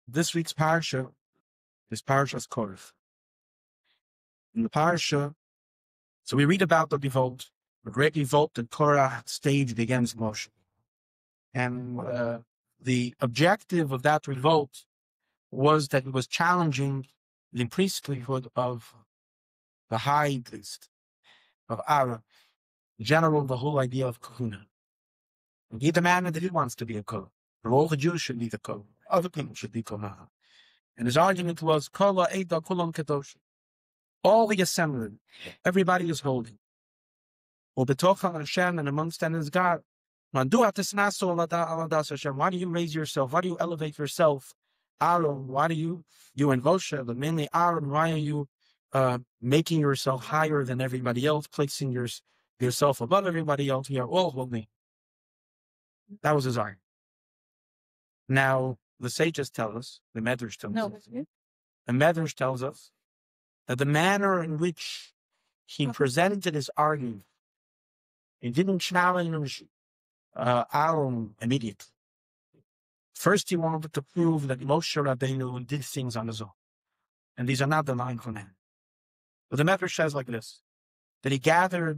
This week's parasha is Parashas Korach. In the parasha, so we read about the revolt, the great revolt that Korach staged against Moshe. And the objective of that revolt was that it was challenging the priesthood of the high priest, of Aaron, in general, the whole idea of kahuna. And he demanded that he wants to be a kohen. All the Jews should be the kohen. Other people should be kohen. And his argument was, Kola Eida Kulam Kedosh. All the assembly, everybody is holy. Ubetocha Hashem, and amongst them is God. Why do you raise yourself? Why do you elevate yourself? Aaron, why do you and Moshe, but mainly Aaron, why are you making yourself higher than everybody else, placing yourself above everybody else? We are all holy. That was his argument. Now, the sages tell us, the Medrash tells us, the Medrash tells us that the manner in which he presented his argument, he didn't challenge Aaron immediately. First, he wanted to prove that Moshe Rabbeinu did things on his own. And these are not the 9 commandments. But the Medrash says like this, that he gathered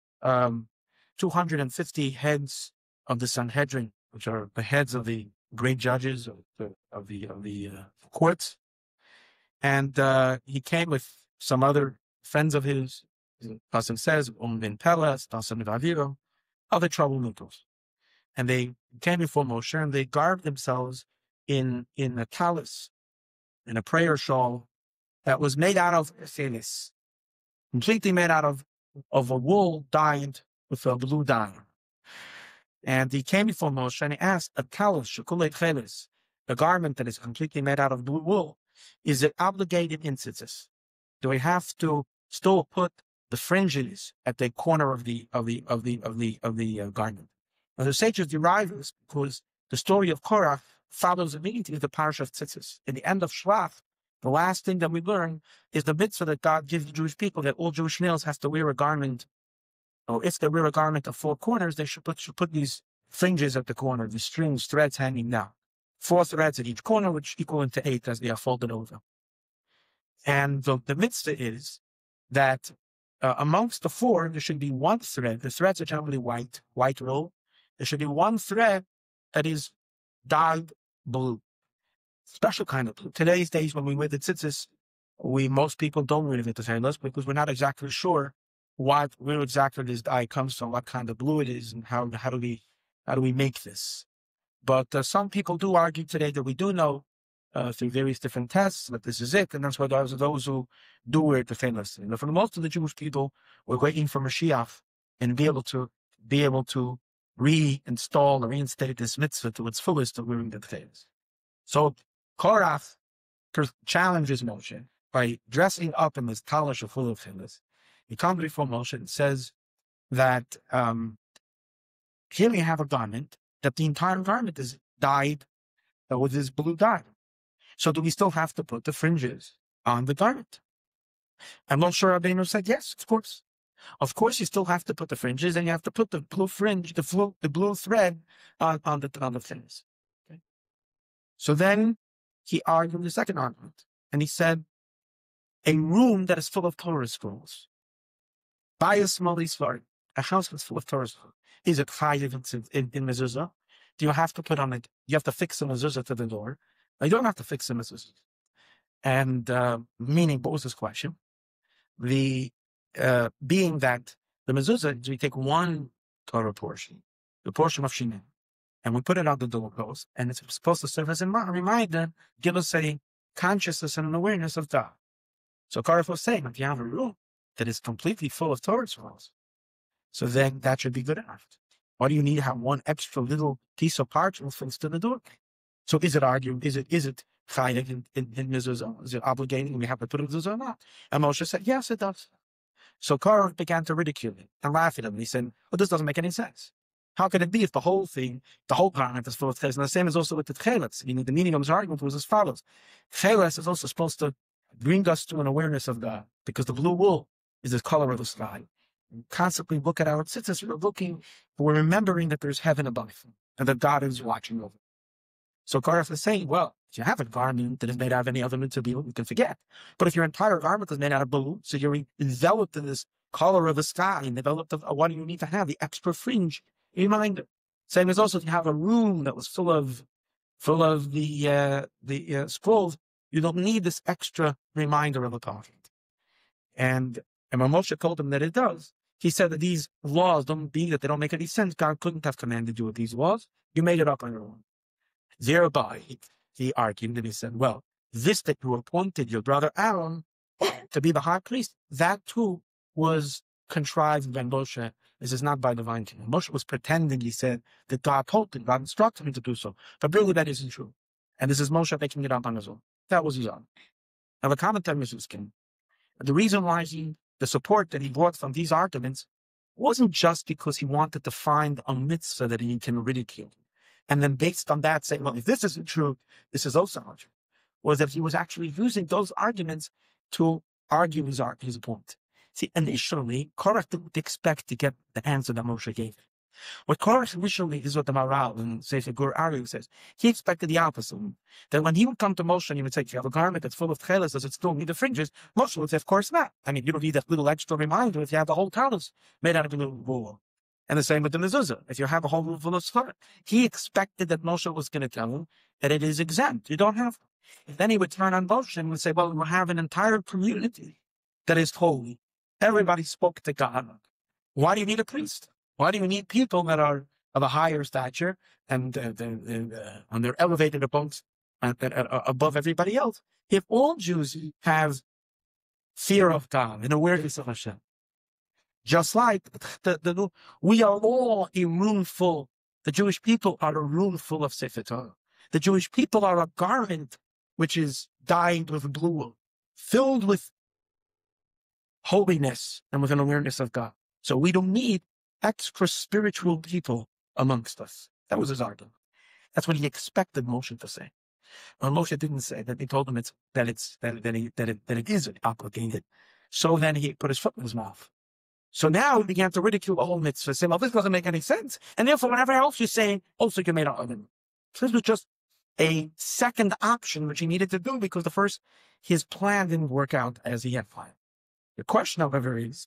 250 heads of the Sanhedrin, which are the heads of the great judges of the courts. And he came with some other friends of his. The person says, Ben Peles, Dasan Vaviro, other troublemakers. And they came before Moshe and they garbed themselves in a talus, in a prayer shawl that was made out of fenis, completely made out of a wool dyed with a blue dye. And he came before Moshe and he asked, a talus, shekulet chelis, a garment that is completely made out of blue wool, is it obligated in tzitzis? Do we have to still put the fringes at the corner of the garment? Now, the sages derive this because the story of Korach follows immediately the parasha of Tzitzis. In the end of Shlach, the last thing that we learn is the mitzvah that God gives the Jewish people that all Jewish males has to wear a garment, or if they wear a garment of 4 corners, they should put these fringes at the corner, the strings, threads hanging down. 4 threads at each corner, which equal into 8 as they are folded over. And the mitzvah is that amongst the 4, there should be 1 thread. The threads are generally white wool. There should be 1 thread that is dyed blue, special kind of blue. Today's days, when we wear the tzitzis, most people don't wear the tzitzis because we're not exactly sure where exactly this dye comes from, what kind of blue it is, and how do we make this. But some people do argue today that we do know through various different tests that this is it, and that's why those who do wear the tzitzis. And for most of the Jewish people, we're waiting for Mashiach and be able to reinstall or reinstate this mitzvah to its fullest of wearing the tzitzis. So Korach challenges Moshe by dressing up in this talish full of tzitzis. He comes before Moshe and says that here we have a garment that the entire garment is dyed with this blue dye. So do we still have to put the fringes on the garment? And Moshe Rabbeinu said, yes, of course. Of course, you still have to put the fringes, and you have to put the blue fringe, the blue thread on the fringes. Okay? So then he argued the second argument, and he said, a room that is full of Torah scrolls, by a house that's full of Torah scrolls, is it chayiv in mezuzah? Do you have to put on it? You have to fix a mezuzah to the door. No, you don't have to fix a mezuzah. And meaning, what was this question? Being that the mezuzah, we take 1 Torah portion, the portion of Shemini, and we put it on the doorpost, and it's supposed to serve as a reminder, give us a consciousness and an awareness of God. So Korach was saying, if you have a room that is completely full of Torah scrolls, so then that should be good enough. Why do you need to have 1 extra little piece of parchment fixed to the door? So is it argued? Is it chayiv in mezuzah? Is it obligating? We have to put it in mezuzah or not? And Moshe said, yes, it does. So Korach began to ridicule it and laugh at him. He said, well, this doesn't make any sense. How can it be if the whole garment is full of tcheles? And the same is also with the tcheles. Meaning the meaning of his argument was as follows. Tcheles is also supposed to bring us to an awareness of God, because the blue wool is the color of the sky. We constantly look at our tzitzis, we're remembering that there's heaven above and that God is watching over. So Korach is saying, well, if you have a garment that is made out of any other material, you can forget. But if your entire garment is made out of blue, so you're enveloped in this color of the sky, and developed of what do you need to have? The extra fringe in mind. Same as also if you have a room that was full of the scrolls, you don't need this extra reminder of the prophet. And when Moshe told him that it does, he said that these laws don't mean that they don't make any sense. God couldn't have commanded you with these laws. You made it up on your own. Thereby, he argued and he said, well, this that you appointed your brother Aaron to be the high priest, that too was contrived by Moshe. This is not by divine command. Moshe was pretending, he said, that God told him, God instructed him to do so. But really that isn't true. And this is Moshe making it up on his own. That was his own. Now the commentary is king. The reason why the support that he brought from these arguments wasn't just because he wanted to find a mitzvah that he can ridicule. And then based on that, say, well, if this isn't true, this is also not true. Was that he was actually using those arguments to argue his point. See, initially, Korach didn't expect to get the answer that Moshe gave. What Korach initially is what the Maral in Sefer Gur Aryeh says. He expected the opposite. That when he would come to Moshe and he would say, if you have a garment that's full of tcheles, does it still need the fringes? Moshe would say, of course not. I mean, you don't need that little extra reminder if you have the whole talus made out of a little wool. And the same with the mezuzah. If you have a whole room full of scar, he expected that Moshe was going to tell him that it is exempt. You don't have to. And then he would turn on Moshe and would say, well, we have an entire community that is holy. Everybody spoke to God. Why do you need a priest? Why do you need people that are of a higher stature and they're elevated above everybody else? If all Jews have fear of God and awareness of Hashem, just like we are all a room full, the Jewish people are a room full of Sefer Torah. The Jewish people are a garment which is dyed with blue, filled with holiness and with an awareness of God. So we don't need extra spiritual people amongst us. That was his argument. That's what he expected Moshe to say. Well, Moshe didn't say that. He told him that it is obligated. So then he put his foot in his mouth. So now he began to ridicule the whole mitzvah, saying, well, this doesn't make any sense. And therefore, whatever else you're saying, also you made an argument. So this was just a second option which he needed to do because his plan didn't work out as he had planned. The question, however, is,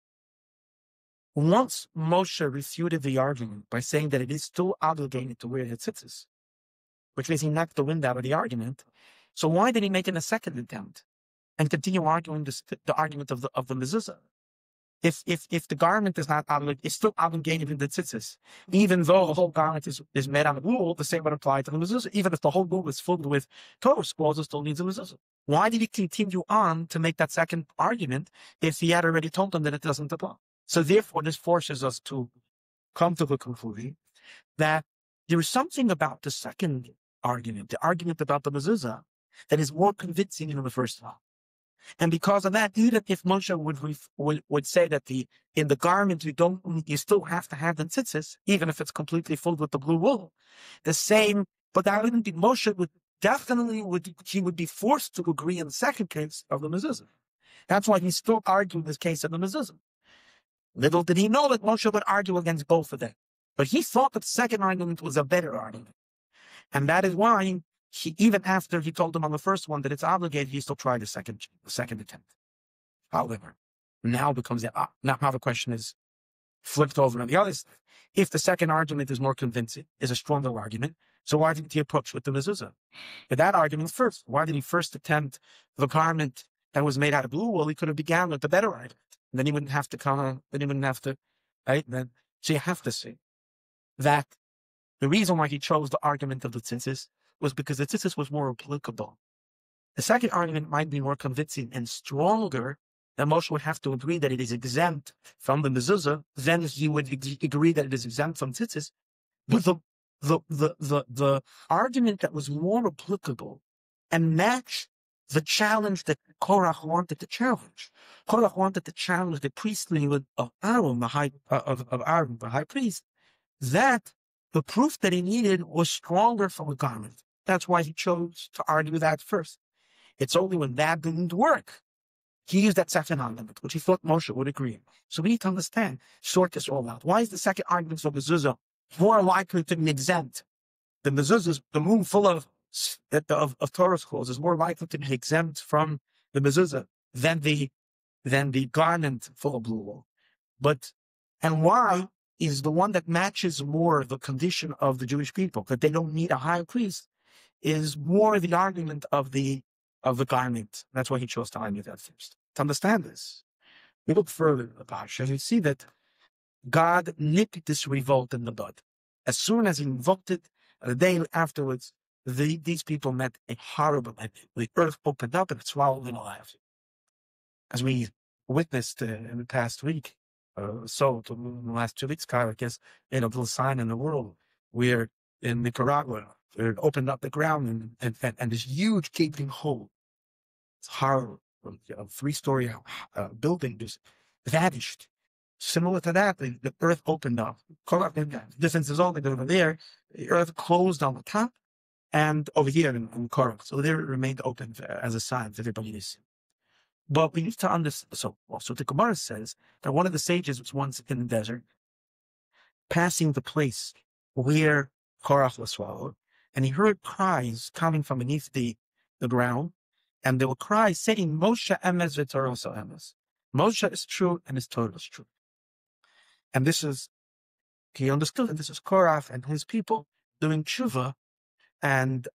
once Moshe refuted the argument by saying that it is still obligated to wear tzitzis, which means he knocked the wind out of the argument, so why did he make it a second attempt and continue arguing the argument of the mezuzah? If the garment is not obligated, it's still obligated in the tzitzis. Even though the whole garment is made out of wool, the same would apply to the mezuzah. Even if the whole wool is filled with Torah scrolls, it still needs a mezuzah. Why did he continue on to make that second argument if he had already told them that it doesn't apply? So therefore, this forces us to come to the conclusion that there is something about the second argument, the argument about the mezuzah, that is more convincing than the first one. And because of that, even if Moshe would say that in the garment you still have to have the tzitzis, even if it's completely filled with the blue wool, but that wouldn't be Moshe would be forced to agree in the second case of the mezuzah. That's why he's still arguing this case of the mezuzah. Little did he know that Moshe would argue against both of them. But he thought that the second argument was a better argument. And that is why even after he told them on the first one that it's obligated, he still tried the second attempt. However, now the question is flipped over on the other side. If the second argument is more convincing, is a stronger argument, so why didn't he approach with the mezuzah? With that argument first, why did he first attempt the garment that was made out of blue? Well, he could have began with the better argument. And then he wouldn't have to right? So you have to see that the reason why he chose the argument of the tzitzis was because the tzitzis was more applicable. The second argument might be more convincing and stronger, that Moshe would have to agree that it is exempt from the mezuzah, then he would agree that it is exempt from tzitzis. But the argument that was more applicable and matched the challenge that Korach wanted to challenge. Korach wanted to challenge the priesthood of Aaron, the high priest, that the proof that he needed was stronger from a garment. That's why he chose to argue that first. It's only when that didn't work, he used that second argument, which he thought Moshe would agree. So we need to understand, sort this all out. Why is the second argument of mezuzah more likely to be exempt the mezuzahs, the moon full of Torah scrolls is more likely to be exempt from the mezuzah than the garment full of blue wool. And why is the one that matches more the condition of the Jewish people, that they don't need a high priest, is more the argument of the garment. That's why he chose to argue that first. To understand this, we look further in the parsha and we see that God nipped this revolt in the bud. As soon as he invoked it, the day afterwards, these people met a horrible end. The earth opened up and it swallowed them alive. As we witnessed in the past week, in the last 2 weeks, Kyle, I guess, a little sign in the world where in Nicaragua, it opened up the ground and this huge gaping hole. It's horrible. A 3-story building just vanished. Similar to that, the earth opened up. The difference is only that over there, the earth closed on the top and over here in Korach. So there it remained open as a sign for everybody to see. But we need to understand. So the Gemara says that one of the sages was once in the desert, passing the place where Korach was swallowed, and he heard cries coming from beneath the ground, and there were cries saying, Moshe emes v'Torah emes. Moshe is true and his Torah is true. And he understood that this is Korach and his people doing tshuva and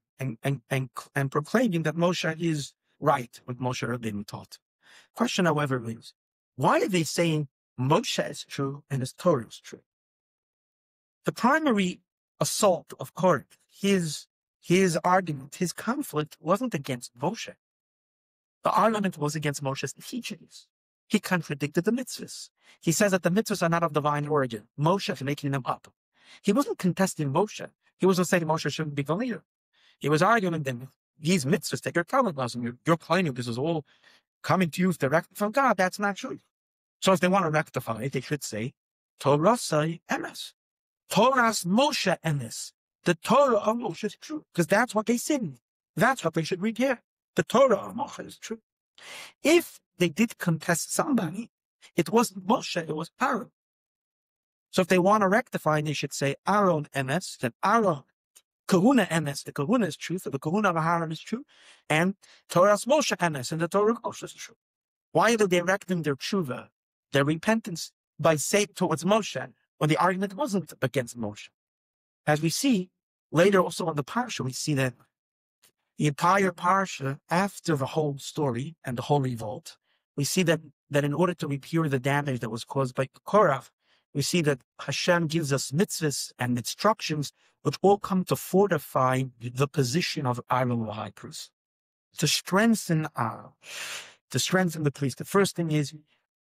proclaiming that Moshe is right, what Moshe Rabbeinu taught. Question, however, is, why are they saying Moshe is true and his Torah is true? The primary assault of Korach, his argument, his conflict wasn't against Moshe. The argument was against Moshe's teachings. He contradicted the mitzvahs. He says that the mitzvahs are not of divine origin. Moshe is making them up. He wasn't contesting Moshe. He wasn't saying Moshe shouldn't be the leader. He was arguing that these mitzvahs take your common laws, and you're claiming this is all coming to you directly from God. That's not true. So if they want to rectify it, they should say, Torah say emes. Torah's Moshe emes. The Torah of Moshe is true, because that's what they sing. That's what they should read here. The Torah of Moshe is true. If they did contest somebody, it wasn't Moshe, it was Aaron. So if they want to rectify, they should say Aaron emes, then Aaron Kahuna emes, the Kahuna is truth, the Kahuna of Aaron is true, and Torah's Moshe emes, and the Torah of Moshe is true. Why are they directing their tshuva, their repentance, by saying towards Moshe, when the argument wasn't against Moshe? As we see later also on the parsha, we see that the entire parsha, after the whole story and the whole revolt, we see that in order to repair the damage that was caused by Korach, we see that Hashem gives us mitzvahs and instructions which all come to fortify the position of Aaron the high priest, to strengthen Aaron, to strengthen the priest. The first thing is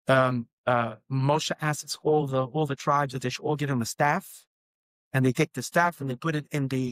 Moshe asks all the tribes that they should all give him a staff, and they take the staff and they put it in the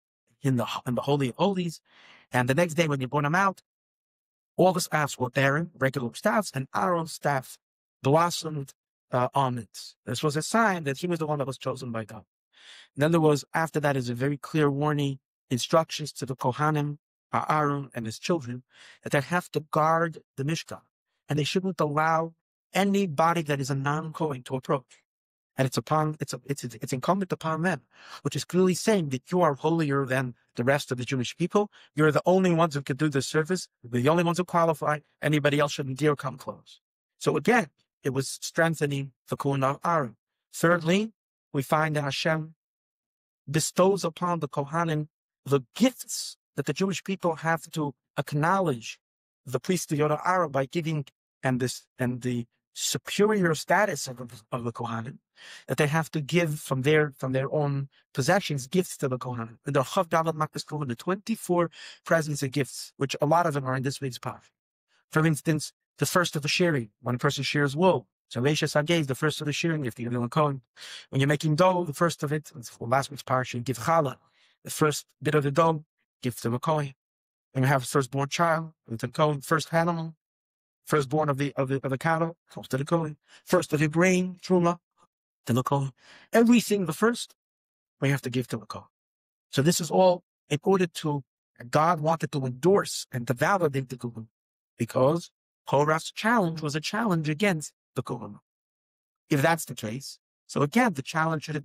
Holy of Holies. And the next day when they brought him out, all the staffs were barren, regular staffs, and Aaron's staff blossomed on it. This was a sign that he was the one that was chosen by God. And then there was, after that, is a very clear warning, instructions to the Kohanim, Aaron and his children, that they have to guard the Mishkan, and they shouldn't allow anybody that is a non-Kohen to approach. And it's incumbent upon them, which is clearly saying that you are holier than the rest of the Jewish people. You're the only ones who can do this service. You're the only ones who qualify. Anybody else shouldn't dare come close. So again, it was strengthening the Kohen Aaron. Thirdly, we find that Hashem bestows upon the Kohanim the gifts that the Jewish people have to acknowledge the priesthood of Aaron by giving and the superior status of the Kohanim, that they have to give from their own possessions gifts to the Kohanim. And the 24 presents and gifts, which a lot of them are in this week's path. For instance, the first of the shearing, when a person shears wool. So Reisha Sagez, the first of the shearing gift, you give a Kohen. When you're making dough, the first of it, for last week's parsha, give challah. The first bit of the dough, give to the Kohen. When you have a firstborn child, it's a Kohen. First animal, firstborn of the cattle, goes to the Kohen. First of the grain, truma, to the Kohen. Everything, the first, we have to give to the Kohen. So this is all in order to, God wanted to endorse and to validate the Kohen, because Korach's challenge was a challenge against the Kohen. If that's the case, so again, the challenge should have been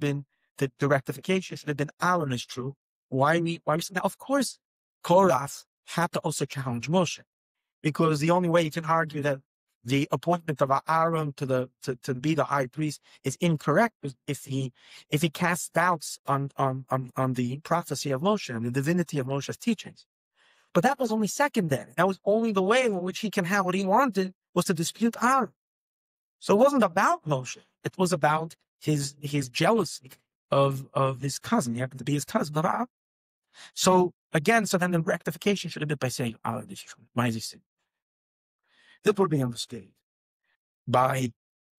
the rectification should have been Aaron is true. Why we now, of course, Korach had to also challenge Moshe, because the only way you can argue that the appointment of Aaron to be the high priest is incorrect is if he casts doubts on the prophecy of Moshe and the divinity of Moshe's teachings. But that was only secondary. That was only the way in which he can have what he wanted, was to dispute Aaron. So it wasn't about Moshe. It was about his jealousy of his cousin. He happened to be his cousin of Aaron. So again, so then the rectification should have been by saying, Aaron is true. Why is he sin? That would be understood by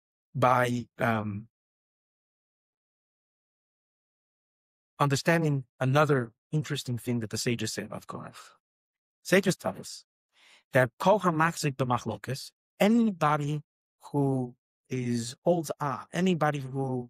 understanding another interesting thing that the sages say about Korach. Sages tell us that Kol HaMachzik b'Machlokas, anybody who is anybody who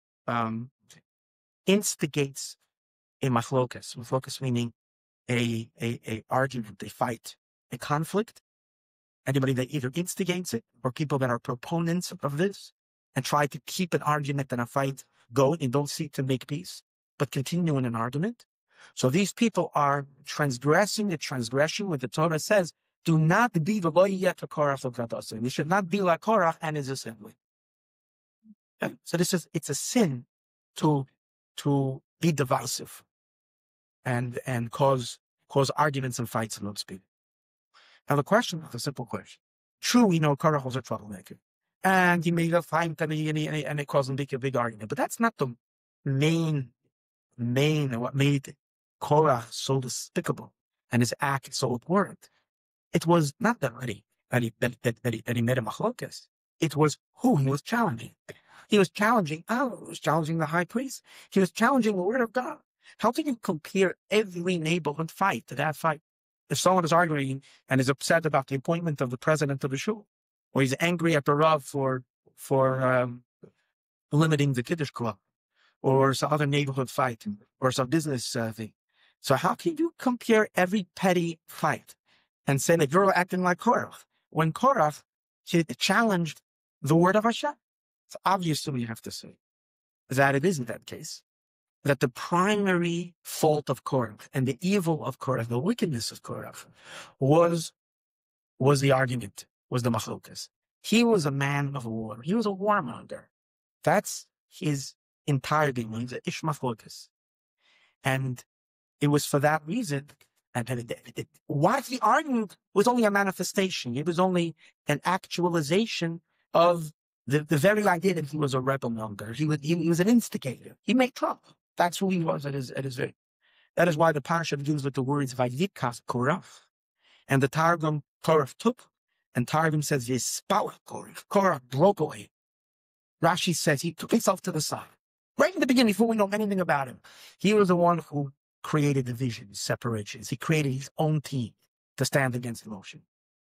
instigates a machlokas meaning a argument, a fight, a conflict, anybody that either instigates it or people that are proponents of this and try to keep an argument and a fight going and don't seek to make peace, but continue in an argument. So these people are transgressing the transgression where the Torah says, do not be the loyat to Korach. You should not be like Korach and his assembly. So it's a sin to be divisive and cause arguments and fights, so to speak. Now the question is a simple question. True, we know Korach was a troublemaker, and he made a fight and it caused him a big argument. But that's not the main what made Korach so despicable and his act so abhorrent. It was not that he made a machlokas. It was who he was challenging. He was challenging Allah. He was challenging the high priest. He was challenging the word of God. How can you compare every neighborhood fight to that fight? If someone is arguing and is upset about the appointment of the president of the shul, or he's angry at the Rav for limiting the Kiddush Club, or some other neighborhood fight, or some business thing. So how can you compare every petty fight and say that you're acting like Korach, when Korach challenged the word of Hashem? So obviously we have to say that it isn't that case. That the primary fault of Korach and the evil of Korach, the wickedness of Korach, was the argument, was the machlokas. He was a man of war. He was a warmonger. That's his entire being. He's an ish machlokas. And it was for that reason, and what he argued was only a manifestation. It was only an actualization of the very idea that he was a rebel monger. He was an instigator. He made trouble. That's who he was at his very. That is why the Parasha begins with the words Vayikas Korach, and the Targum Korach took, and Targum says Yispal Korach. Korach broke away. Rashi says he took himself to the side right in the beginning before we know anything about him. He was the one who created divisions, separations. He created his own team to stand against Moshe.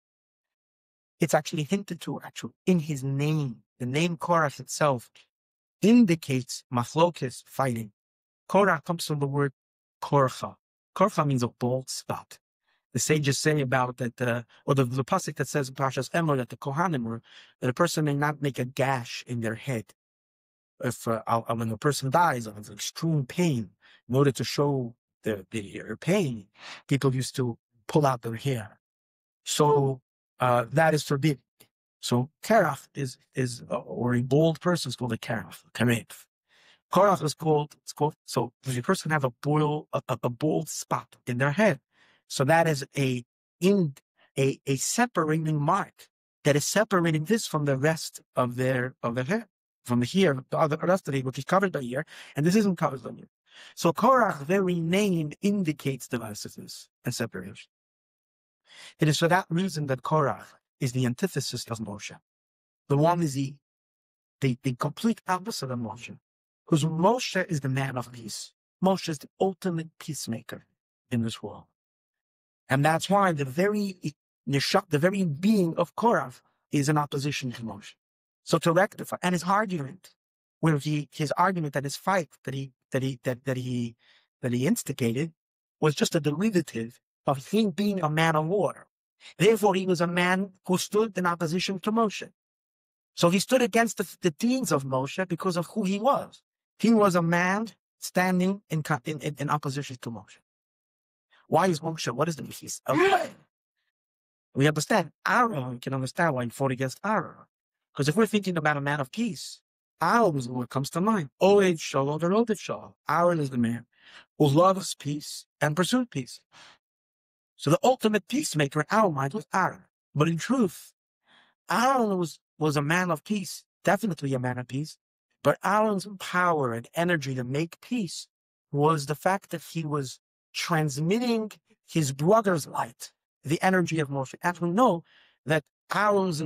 It's actually hinted to in his name. The name Korach itself indicates machlokas, fighting. Korach comes from the word korcha. Korcha means a bald spot. The sages say about that, or the pasuk that says in Parashas Emor that the Kohanim were, that a person may not make a gash in their head. If when a person dies of extreme pain, in order to show their pain, people used to pull out their hair. So that is forbidden. So Korach is or a bald person is called a Korach, Kamev. Korach is called, so the person have a bald spot in their head. So that is a separating mark that is separating this from the rest of their hair, from the hair, the rest of it, which is covered by hair, and this isn't covered by hair. So Korach's very name indicates divisiveness and separation. It is for that reason that Korach is the antithesis of Moshe. The one is the complete opposite of Moshe. Because Moshe is the man of peace. Moshe is the ultimate peacemaker in this world. And that's why the very being of Korach is in opposition to Moshe. So to rectify, and his argument, his argument that his fight that he instigated was just a derivative of him being a man of war. Therefore, he was a man who stood in opposition to Moshe. So he stood against the deeds of Moshe because of who he was. He was a man standing in opposition to Moshe. Why is Moshe? What is the peace of God? We understand Aaron. We can understand why he fought against Aaron. Because if we're thinking about a man of peace, Aaron is what comes to mind. Oed Shalom, the road of Shalom. Aaron is the man who loves peace and pursued peace. So the ultimate peacemaker in our mind was Aaron. But in truth, Aaron was a man of peace, definitely a man of peace. But Aaron's power and energy to make peace was the fact that he was transmitting his brother's light, the energy of Moshe. And we know that Aaron's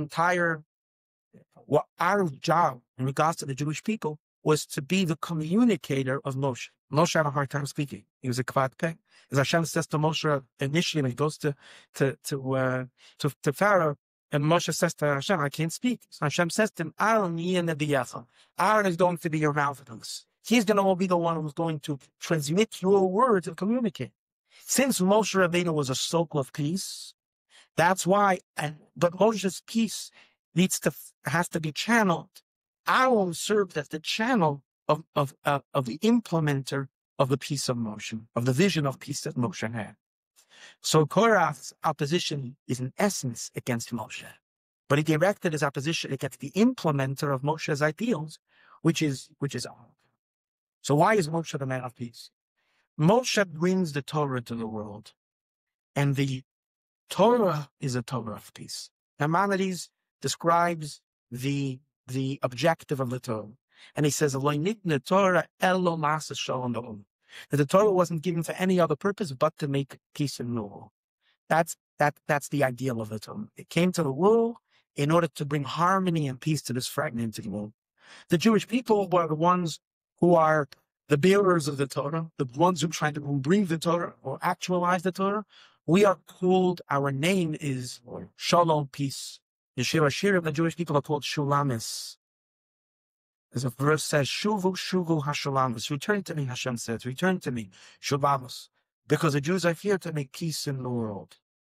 job in regards to the Jewish people was to be the communicator of Moshe. Moshe had a hard time speaking. He was a kvad peh. As Hashem says to Moshe initially, when he goes to Pharaoh, and Moshe says to Hashem, I can't speak. So Hashem says to him, Aaron is going to be your mouthpiece. He's going to be the one who's going to transmit your words and communicate. Since Moshe Rabbeinu was a soul of peace, that's why, but Moshe's peace has to be channeled. Aaron served as the channel of the implementer of the peace of Moshe, of the vision of peace that Moshe had. So Korach's opposition is in essence against Moshe, but he directed his opposition against the implementer of Moshe's ideals, which is Aaron. So why is Moshe the man of peace? Moshe brings the Torah to the world, and the Torah is a Torah of peace. Maimonides describes the objective of the Torah, and he says, that the Torah wasn't given for any other purpose but to make peace in the world. That's the ideal of the Torah. It came to the world in order to bring harmony and peace to this fragmented world. The Jewish people were the ones who are the bearers of the Torah, the ones who try to bring the Torah or actualize the Torah. We are called, our name is Shalom, peace. The Shir Hashir of the Jewish people are called Shulamis. As a verse says, Shuvu, Shuvu, Hashulamis. Return to me, Hashem says. Return to me, Shulamis. Because the Jews are here to make peace in the world.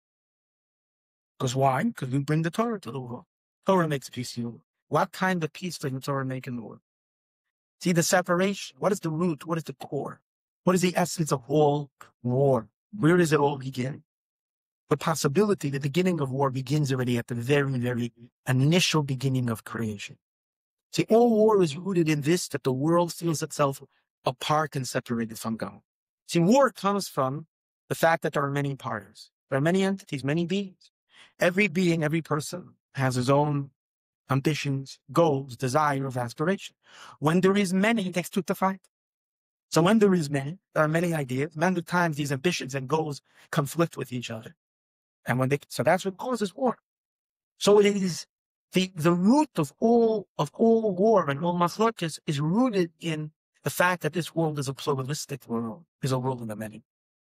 Because why? Because we bring the Torah to the world. Torah makes peace in the world. What kind of peace does the Torah make in the world? See the separation. What is the root? What is the core? What is the essence of all war? Where does it all begin? The possibility, the beginning of war begins already at the very, very initial beginning of creation. See, all war is rooted in this, that the world feels itself apart and separated from God. See, war comes from the fact that there are many parties. There are many entities, many beings. Every being, every person has his own ambitions, goals, desires, aspirations. When there is many, it takes two to fight. So when there is many, there are many ideas. Many times these ambitions and goals conflict with each other. And so that's what causes war. So it is the root of all war and all machlokas is rooted in the fact that this world is a pluralistic world, is a world of the many.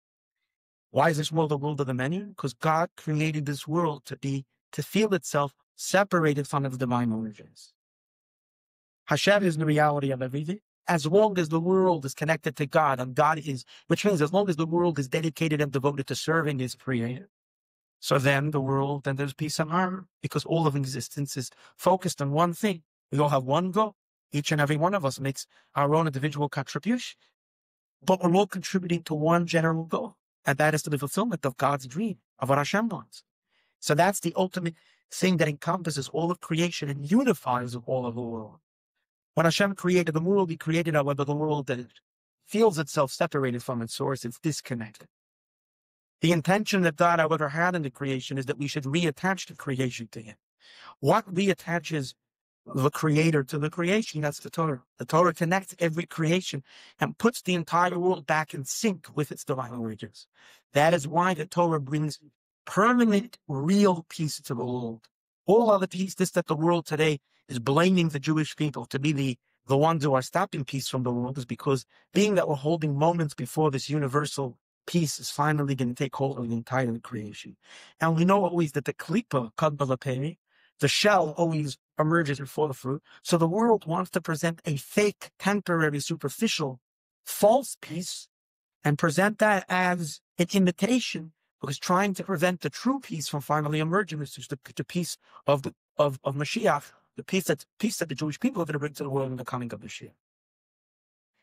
Why is this world a world of the many? Because God created this world to feel itself separated from its divine origins. Hashem is the reality of everything. As long as the world is connected to God, and God is, which means as long as the world is dedicated and devoted to serving its creator, so then there's peace and harmony, because all of existence is focused on one thing. We all have one goal. Each and every one of us makes our own individual contribution, but we're all contributing to one general goal, and that is to the fulfillment of God's dream, of what Hashem wants. So that's the ultimate thing that encompasses all of creation and unifies all of the world. When Hashem created the world, He created, however, the world that feels itself separated from its source, it's disconnected. The intention that God, however, had in the creation is that we should reattach the creation to Him. What reattaches the Creator to the creation? That's the Torah. The Torah connects every creation and puts the entire world back in sync with its divine origins. That is why the Torah brings permanent, real peace to the world. All other peace, this that the world today is blaming the Jewish people to be the ones who are stopping peace from the world, is because being that we're holding moments before this universal peace is finally going to take hold of the entire creation. And we know always that the klipa, kadbala peri, the shell always emerges before the fruit. So the world wants to present a fake, temporary, superficial, false peace and present that as an imitation, because trying to prevent the true peace from finally emerging, which is the peace of Mashiach, the peace that the Jewish people are going to bring to the world in the coming of Mashiach.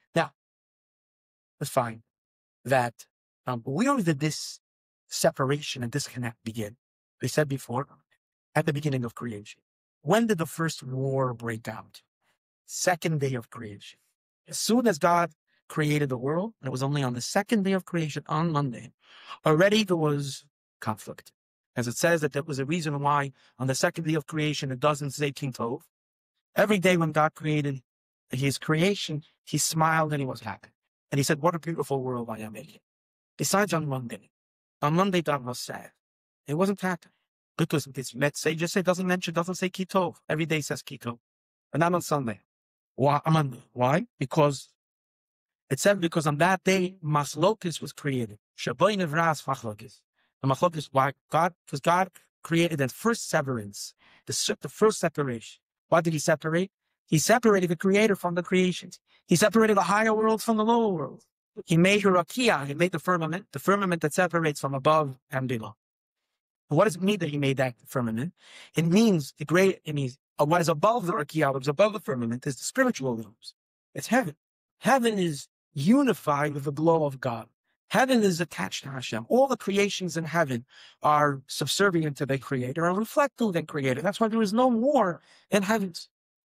Now, let's find that where did this separation and disconnect begin? They said before, at the beginning of creation. When did the first war break out? Second day of creation. As soon as God created the world, and it was only on the second day of creation, on Monday, already there was conflict. As it says that there was a reason why on the second day of creation it doesn't say King Tov. Every day when God created his creation, he smiled and he was happy. And he said, what a beautiful world I am making. Besides on Monday. On Monday, God was sad. It wasn't happy. Because it's, let's say, just say, doesn't say Ki Tov. Every day says Ki Tov. But not on Sunday. Why? Why? Because it said because on that day, Maslokis was created. Shaboy Nevras Fachlokis. The Machlokis, why? Because God created that first severance, the first separation. What did he separate? He separated the creator from the creations. He separated the higher world from the lower world. He made Hirakia, he made the firmament that separates from above and below. And what does it mean that he made that firmament? It means what is above the Rakia, what is above the firmament is the spiritual realms. It's heaven. Heaven is unified with the glow of God. Heaven is attached to Hashem. All the creations in heaven are subservient to their creator and reflecting their creator. That's why there is no war in heavens.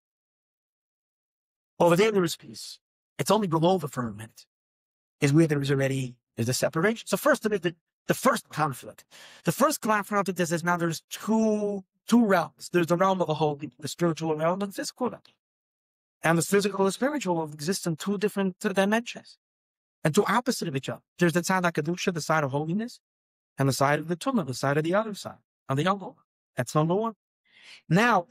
Over there is peace. It's only below the firmament is where there is a separation. So first, the first conflict. The first conflict is now there's two realms. There's the realm of the holy, the spiritual realm, and the physical realm. And the physical and spiritual exist in two different dimensions. And two opposite of each other. There's the tzad HaKadusha, the side of holiness, and the side of the tumah, the side of the other side, on the other one. That's number one. Now,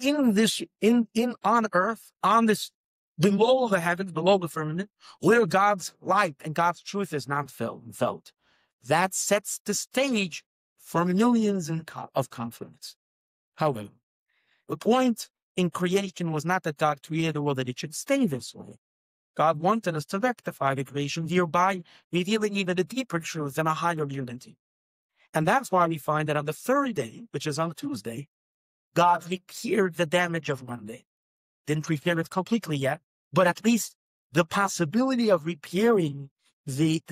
on earth, on this, below the heavens, below the firmament, where God's light and God's truth is not felt, that sets the stage for millions of conflicts. However, the point in creation was not that God created the world, that it should stay this way. God wanted us to rectify the creation, thereby revealing even a deeper truth and a higher unity. And that's why we find that on the third day, which is on Tuesday, God repaired the damage of Monday. Didn't repair it completely yet, but at least the possibility of repairing the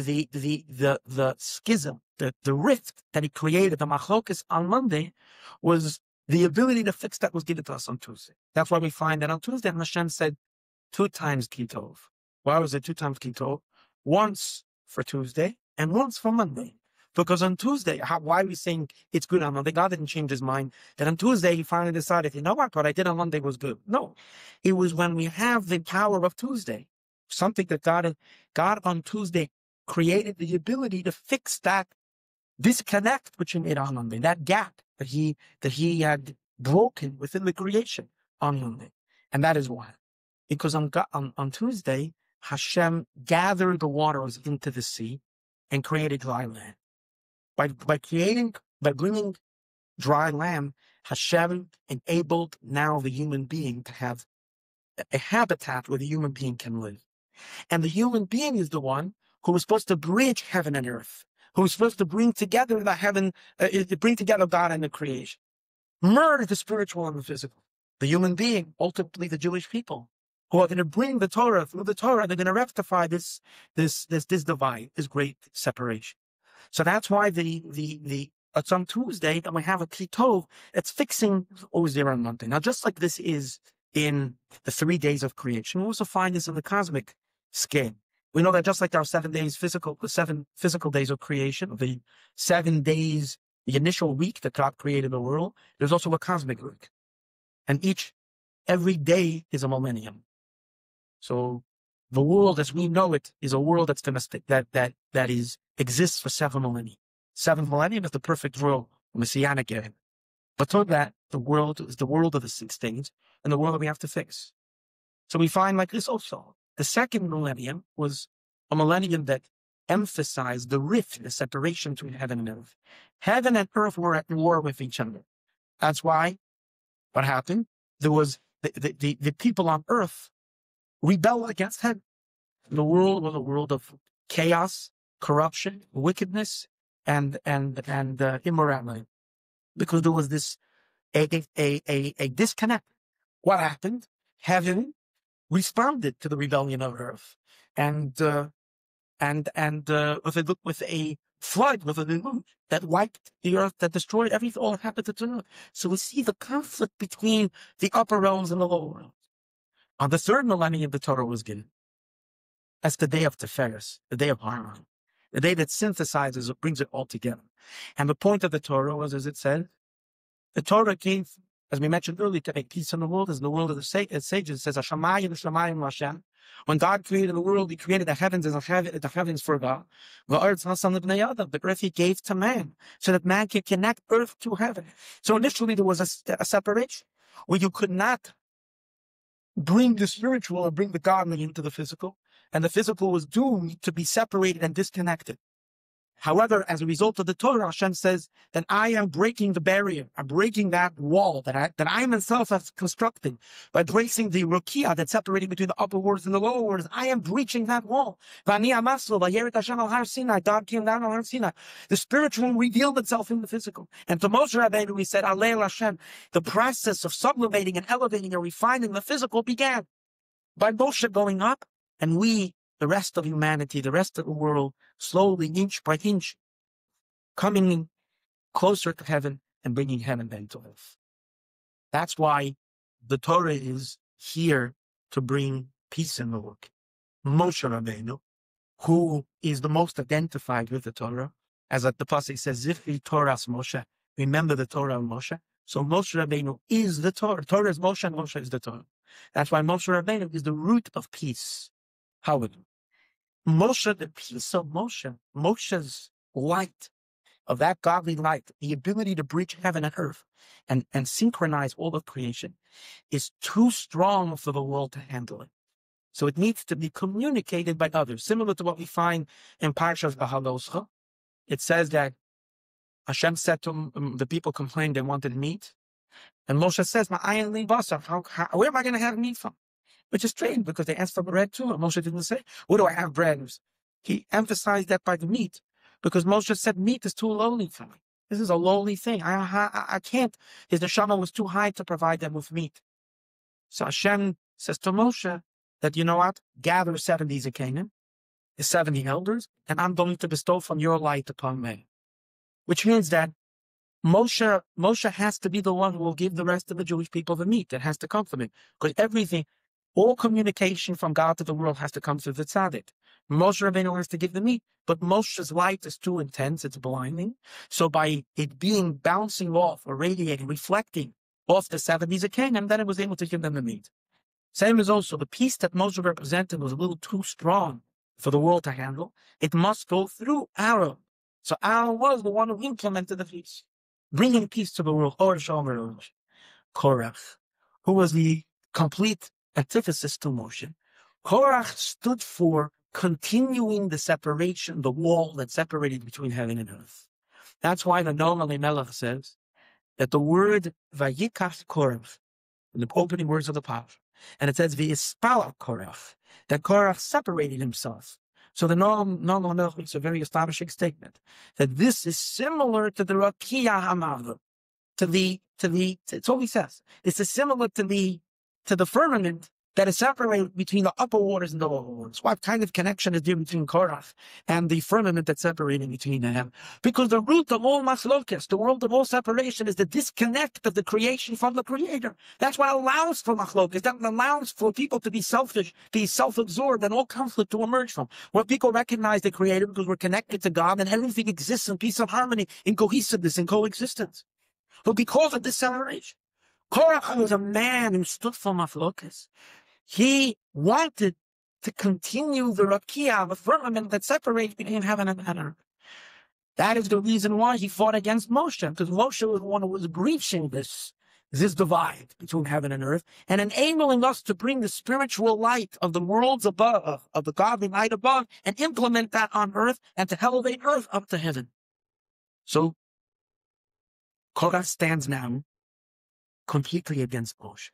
schism, the rift that he created, the machlokas on Monday, was the ability to fix that was given to us on Tuesday. That's why we find that on Tuesday, Hashem said 2 times Ki Tov. Why was it 2 times Ki Tov? Once for Tuesday and once for Monday. Because on Tuesday, why are we saying it's good on Monday? God didn't change his mind. That on Tuesday, he finally decided, you know what I did on Monday was good. No, it was when we have the power of Tuesday, something that God on Tuesday created the ability to fix that disconnect which he made on Monday, that gap that he had broken within the creation on Monday. And that is why. Because on Tuesday, Hashem gathered the waters into the sea and created dry land. By bringing dry land, Hashem enabled now the human being to have a habitat where the human being can live. And the human being is the one who was supposed to bridge heaven and earth, who was supposed to bring together bring together God and the creation, merge the spiritual and the physical. The human being, ultimately the Jewish people, who are going to bring the Torah through the Torah, they're going to rectify this divide, this great separation. So that's why it's on Tuesday that we have a Ki Tov that's fixing what was there on Monday. Now, just like this is in the 3 days of creation, we also find this in the cosmic scale. We know that just like our 7 days the 7 physical days of creation, the 7 days, the initial week that God created the world, there's also a cosmic week. And every day is a millennium. So the world as we know it is a world that's domestic, that exists for 7 millennia. 7 millennium is the perfect world, messianic era. But so that the world is the world of the 6 things and the world that we have to fix. So we find like this also. The second millennium was a millennium that emphasized the rift, the separation between heaven and earth. Heaven and earth were at war with each other. That's why what happened? There was the people on earth rebelled against heaven. The world was a world of chaos, corruption, wickedness, and immorality. Because there was this a disconnect. What happened? Heaven responded to the rebellion of earth. and with a flood, with a deluge that wiped the earth, that destroyed everything, all inhabitants on earth. So we see the conflict between the upper realms and the lower realms. On the third millennium, the Torah was given. That's the day of Tiferes, the day of harmony, the day that synthesizes, it brings it all together. And the point of the Torah was, as it said, the Torah came, as we mentioned earlier, to make peace in the world, as in the world of the sages. It says, Hashemayim Hashem. When God created the world, He created the heavens as the heavens for God. The earth He gave to man, so that man can connect earth to heaven. So initially there was a separation, where you could not bring the spiritual and bring the godly into the physical, and the physical was doomed to be separated and disconnected. However, as a result of the Torah, Hashem says that I am breaking the barrier. I'm breaking that wall that I myself have constructed by bracing the rukia that's separating between the upper worlds and the lower worlds. I am breaching that wall. God came down on Har Sinai. The spiritual revealed itself in the physical. And to Moshe Rabbeinu, we said, Alei Hashem, the process of sublimating and elevating and refining the physical began by Moshe going up, and we, the rest of humanity, the rest of the world, slowly, inch by inch, coming closer to heaven and bringing heaven then to earth. That's why the Torah is here to bring peace in the world. Moshe Rabbeinu, who is the most identified with the Torah, as the pasuk says, Zifri Torahs Moshe, remember the Torah of Moshe. So Moshe Rabbeinu is the Torah. Torah is Moshe and Moshe is the Torah. That's why Moshe Rabbeinu is the root of peace. How would Moshe, the peace of Moshe, Moshe's light, of that godly light, the ability to breach heaven and earth and synchronize all of creation, is too strong for the world to handle it. So it needs to be communicated by others, similar to what we find in Parshas Beha'aloscha. It says that Hashem said to the people complained they wanted meat, and Moshe says, "Ma'ayin li basar." Where am I going to have meat from? Which is strange because they asked for bread too. And Moshe didn't say, where do I have bread? He emphasized that by the meat because Moshe said meat is too lowly for me. This is a lowly thing. I can't. His neshama was too high to provide them with meat. So Hashem says to Moshe that, you know what? Gather 70 Zekanim, the 70 elders, and I'm going to bestow from your light upon me. Which means that Moshe has to be the one who will give the rest of the Jewish people the meat. It has to come from him. Because everything, all communication from God to the world has to come through the tzaddik. Moshe Rabbeinu has to give the meat, but Moshe's light is too intense, it's blinding. So by it being bouncing off, or radiating, reflecting off the 70 Zekanim, then it was able to give them the meat. Same as also the peace that Moshe represented was a little too strong for the world to handle. It must go through Aaron. So Aaron was the one who implemented the peace, bringing peace to the world. Korach, who was the complete antithesis to Moshe. Korach stood for continuing the separation, the wall that separated between heaven and earth. That's why the Noam Elimelech says that the word Vayikach Korach, in the opening words of the Parashah, and it says V'yispala Korach, that Korach separated himself. So the Noam Elimelech makes a very astonishing statement that this is similar to the Rakia Hamav, it's all he says. This is similar to the firmament that is separated between the upper waters and the lower waters. What kind of connection is there between Korach and the firmament that's separating between them? Because the root of all machlokas, the world of all separation, is the disconnect of the creation from the creator. That's what allows for machlokas. That allows for people to be selfish, be self-absorbed, and all conflict to emerge from. Where people recognize the creator because we're connected to God and everything exists in peace and harmony, in cohesiveness, in coexistence. But because of this separation, Korach was a man who stood for machlokas. He wanted to continue the rakia, the firmament that separates between heaven and earth. That is the reason why he fought against Moshe, because Moshe was the one who was breaching this divide between heaven and earth, and enabling us to bring the spiritual light of the worlds above, of the godly light above, and implement that on earth, and to elevate earth up to heaven. So, Korach stands now completely against Moshe.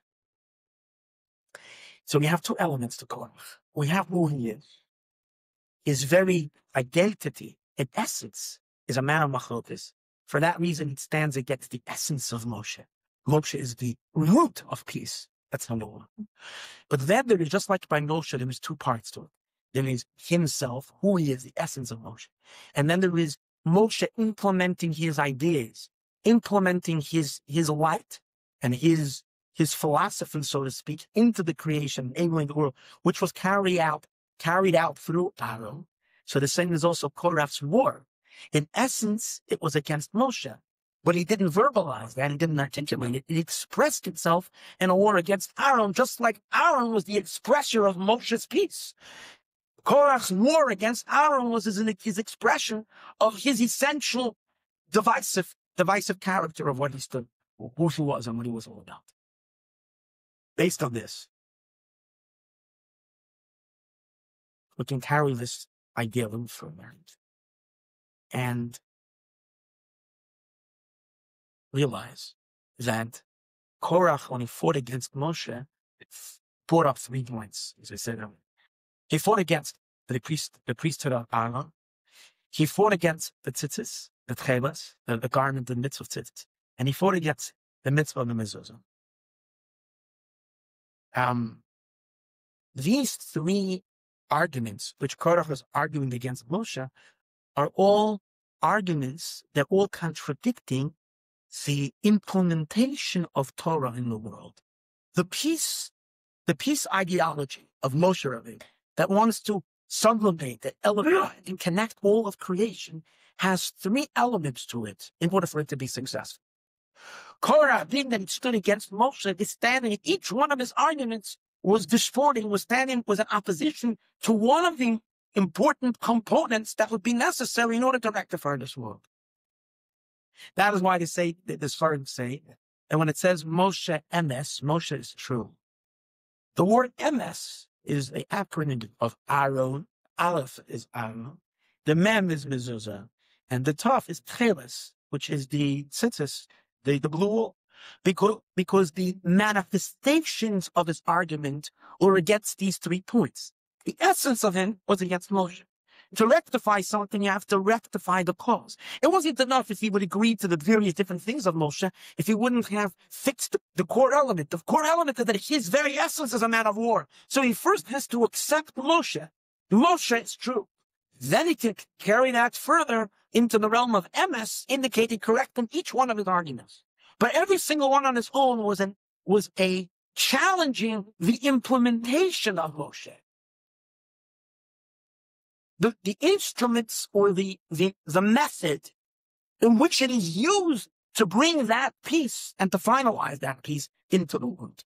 So we have two elements to Korach. We have who he is. His very identity, in essence, is a man of machlokas. For that reason, it stands against the essence of Moshe. Moshe is the root of peace. That's number one. But then there is, just like by Moshe, there is two parts to it. There is himself, who he is, the essence of Moshe. And then there is Moshe implementing his ideas, implementing his light and his philosophy, so to speak, into the creation, enabling the world, which was carried out through Aaron. So the same is also Korach's war. In essence, it was against Moshe, but he didn't verbalize that. He didn't articulate it. It expressed itself in a war against Aaron, just like Aaron was the expression of Moshe's peace. Korach's war against Aaron was his expression of his essential divisive character of what he stood, who he was, and what he was all about. Based on this, we can carry this idea a little further and realize that Korach, when he fought against Moshe, brought up 3 points, as I said earlier. He fought against the priesthood of Aaron. He fought against the tzitzis, the tchelas, the garment, the mitzvah of tzitzis. And he fought against the mitzvah of the mezuzah. These 3 arguments, which Korach was arguing against Moshe, are all arguments, they're all contradicting the implementation of Torah in the world. The peace ideology of Moshe Rabbeinu that wants to sublimate, that elevate, and connect all of creation has 3 elements to it in order for it to be successful. Korah, being that he stood against Moshe, is standing in each one of his arguments, was distorting, was in opposition to one of the important components that would be necessary in order to rectify this world. That is why the Sfarim say, and when it says Moshe Emes, Moshe is true. The word Emes is the acronym of Aaron. Aleph is Aaron. The Mem is mezuzah. And the Taf is Tcheles, which is the tzitzis, the blue wool. Because the manifestations of his argument were against these 3 points. The essence of him was against Moshe. To rectify something, you have to rectify the cause. It wasn't enough if he would agree to the various different things of Moshe, if he wouldn't have fixed the core element. The core element is that his very essence is a man of war. So he first has to accept Moshe. Moshe is true. Then he can carry that further into the realm of Emes, indicating correct in each one of his arguments. But every single one on its own was a challenging the implementation of Moshe. The instruments or the method in which it is used to bring that peace and to finalize that peace into the world.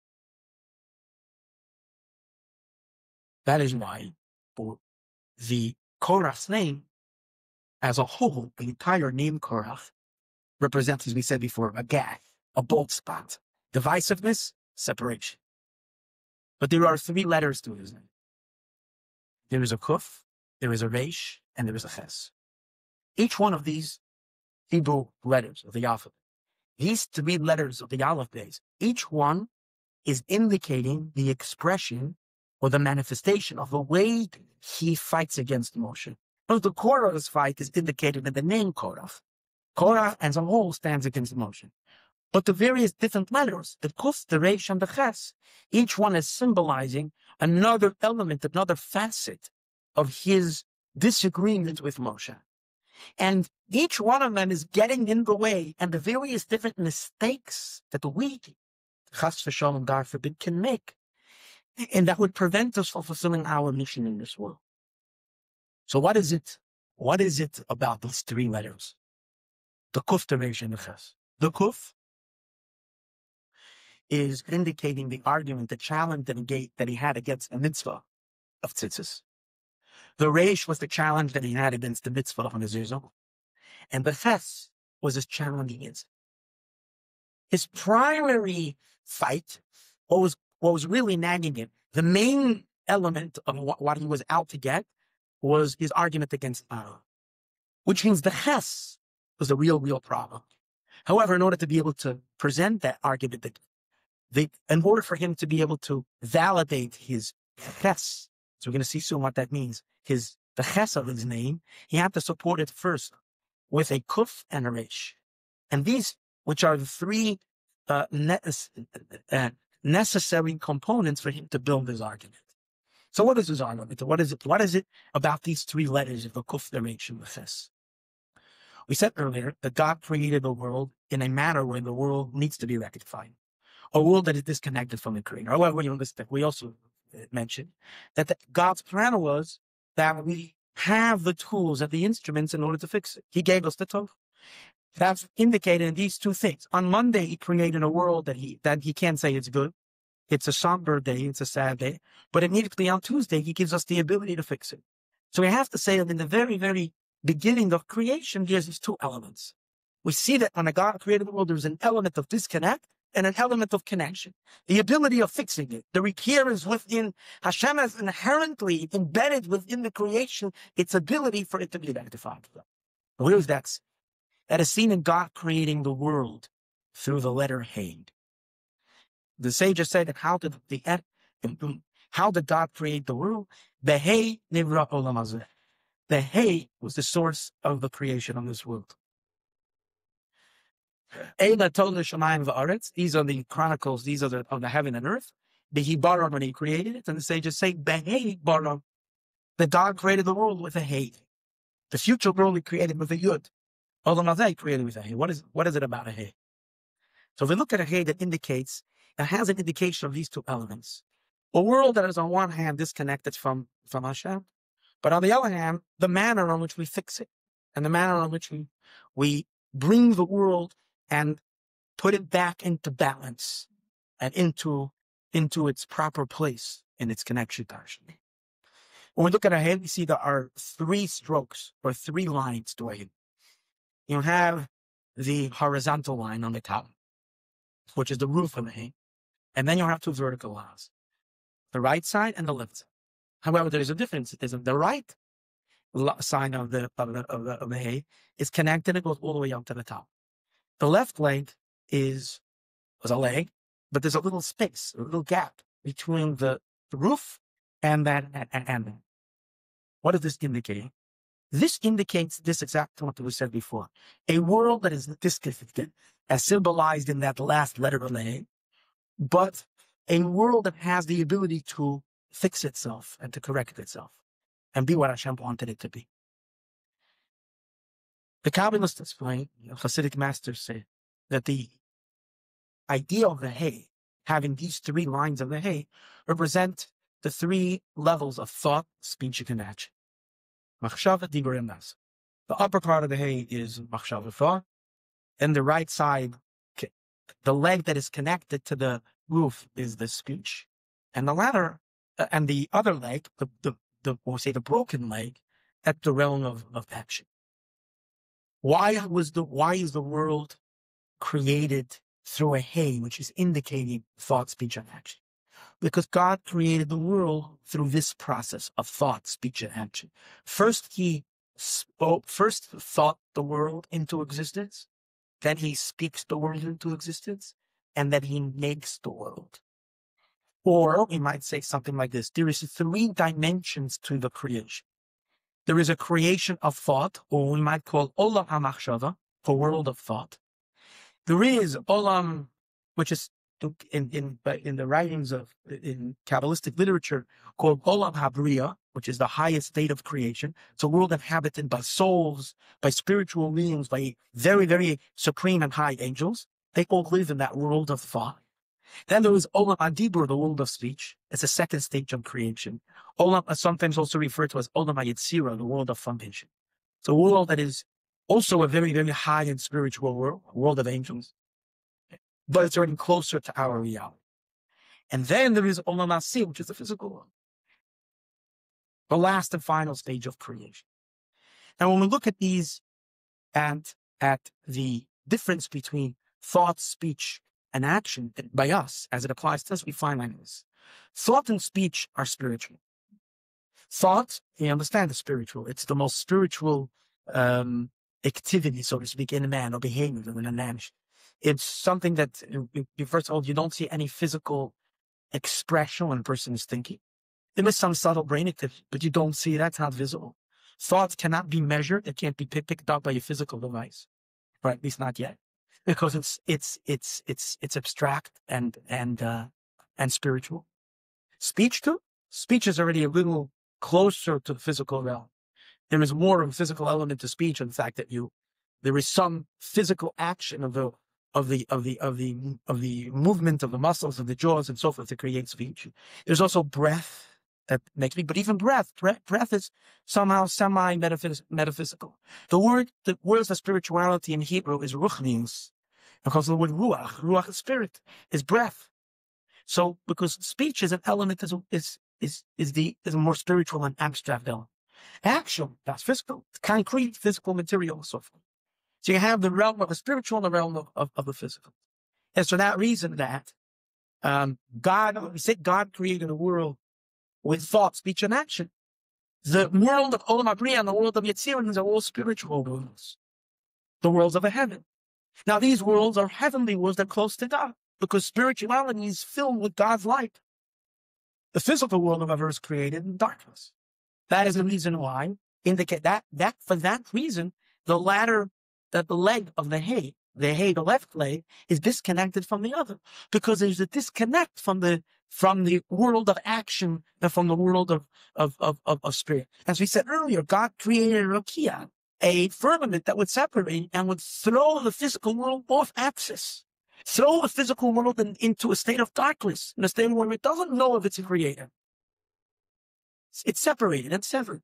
That is why for the Korach's name as a whole, the entire name Korach represents, as we said before, a gap, a bold spot, divisiveness, separation. But there are 3 letters to his name. There is a Kuf, there is a Resh, and there is a Ches. Each one of these Hebrew letters of the alphabet, these 3 letters of the alphabet, each one is indicating the expression or the manifestation of the way he fights against Moshe. But the core of his fight is indicated in the name Korach. Korach as a whole stands against Moshe. But the various different letters, the Kuf, the Resh, and the Ches, each one is symbolizing another element, another facet of his disagreement with Moshe. And each one of them is getting in the way, and the various different mistakes that we, Chas v'Shalom, God forbid, can make. And that would prevent us from fulfilling our mission in this world. So what is it? What is it about these 3 letters? The Kuf, the Resh, and the Ches. The Kuf is indicating the argument, the challenge that he had against the mitzvah of tzitzis. The Resh was the challenge that he had against the mitzvah of mezuzah. And the Ches was his challenge against it. His primary fight, what was really nagging him, the main element of what he was out to get was his argument against Aaron, which means the Ches was the real problem. However, in order to be able to present that argument, in order for him to be able to validate his Ches, so we're going to see soon what that means, the Ches of his name, he had to support it first with a Kuf and a Resh. And these, which are the 3 necessary components for him to build his argument. So what is the Zohar? What is it? What is it about these three letters of the Kuf, the Resh, and the Ches? We said earlier that God created the world in a manner where the world needs to be rectified, a world that is disconnected from the Creator. However, we also mentioned that God's plan was that we have the tools and the instruments in order to fix it. He gave us the Torah. That's indicated in these two things. On Monday, He created a world that he can't say it's good. It's a somber day. It's a sad day. But immediately on Tuesday, He gives us the ability to fix it. So we have to say that in the very, very beginning of creation, there's these two elements. We see that when God created the world, there's an element of disconnect and an element of connection. The ability of fixing it. The repair is within. Hashem has inherently embedded within the creation its ability for it to be rectified. Where is that? That is seen in God creating the world through the letter Hey. The sages say that how did God create the world? The Hey nivra olam hazeh. The Hey was the source of the creation of this world. These are the chronicles, these are of the heaven and earth. The He bara when He created it, and the sages say, Behei bara, that God created the world with a Hey. The future world He created with a Yud. Olam hazeh created with a Hey. What is it about a Hey? So if we look at a Hey that has an indication of these two elements. A world that is on one hand disconnected from Hashem, but on the other hand, the manner on which we fix it and the manner on which we bring the world and put it back into balance and into its proper place in its connection to Hashem. When we look at a Hey, we see there are three strokes or three lines to a Hey. You have the horizontal line on the top, which is the roof of the Hey, and then you have two vertical lines, the right side and the left side. However, there is a difference. The right side of the Hey is connected. It goes all the way up to the top. The left leg was a leg, but there's a little space, a little gap between the roof and that. And what does this indicate? This indicates this exactly what we said before. A world that is disconnected, as symbolized in that last letter of the Hey, but a world that has the ability to fix itself and to correct itself and be what Hashem wanted it to be. The Kabbalists explain, Hasidic masters say, that the idea of the Hey, having these three lines of the Hey, represent the three levels of thought, speech, and action. Machshava, Dibur, and Nas. The upper part of the Hey is Machshava, thought, and the right side, the leg that is connected to the roof, is the speech, and the latter, and the other leg, the broken leg, at the realm of action. Why is the world created through a Hey, which is indicating thought, speech, and action? Because God created the world through this process of thought, speech, and action. First He thought the world into existence, then He speaks the world into existence, and then He makes the world. Or we might say something like this. There is three dimensions to the creation. There is a creation of thought, or we might call Olam HaMachshava, the world of thought. There is Olam, which is in the writings in Kabbalistic literature called Olam HaBriya, which is the highest state of creation. It's a world inhabited by souls, by spiritual beings, by very, very supreme and high angels. They all live in that world of thought. Then there is Olam HaDibur, the world of speech. It's a second stage of creation. Olam is sometimes also referred to as Olam HaYetzira, the world of formation. It's a world that is also a very, very high and spiritual world, a world of angels. But it's already closer to our reality. And then there is Olam HaSi, which is the physical world. The last and final stage of creation. Now, when we look at these and at the difference between thought, speech, and action by us, as it applies to us, we find like this. Thought and speech are spiritual. Thought, you understand, is spiritual. It's the most spiritual activity, so to speak, in a man, or behavior in a man. It's something that, first of all, you don't see any physical expression when a person is thinking. There is some subtle brain activity, but you don't see it. That's not visible. Thoughts cannot be measured. It can't be picked up by a physical device, or at least not yet, because it's abstract and spiritual. Speech too. speech is already a little closer to the physical realm. There is more of a physical element to speech, in the fact that there is some physical action of the movement of the muscles of the jaws and so forth to create speech. There's also breath that makes me, but even breath is somehow semi-metaphysical. The words of spirituality in Hebrew is ruchnius, because the word ruach is spirit, is breath. So, because speech is an element, is a more spiritual and abstract element. Action, that's physical, concrete, physical material, and so forth. So you have the realm of the spiritual and the realm of the physical. And so that reason that we said God created a world with thought, speech, and action. The world of Olam Habriya and the world of Yetzirah are all spiritual worlds, the worlds of the heaven. Now these worlds are heavenly worlds that are close to God, because spirituality is filled with God's light. The physical world, however, is created in darkness. That is the reason why, indicate that for that reason, the leg of the hay, the left leg, is disconnected from the other, because there's a disconnect from the world of action and from the world of spirit. As we said earlier, God created a rakia, a firmament that would separate and would throw the physical world off axis, throw the physical world into a state of darkness, in a state where it doesn't know of its creator. It's separated and severed.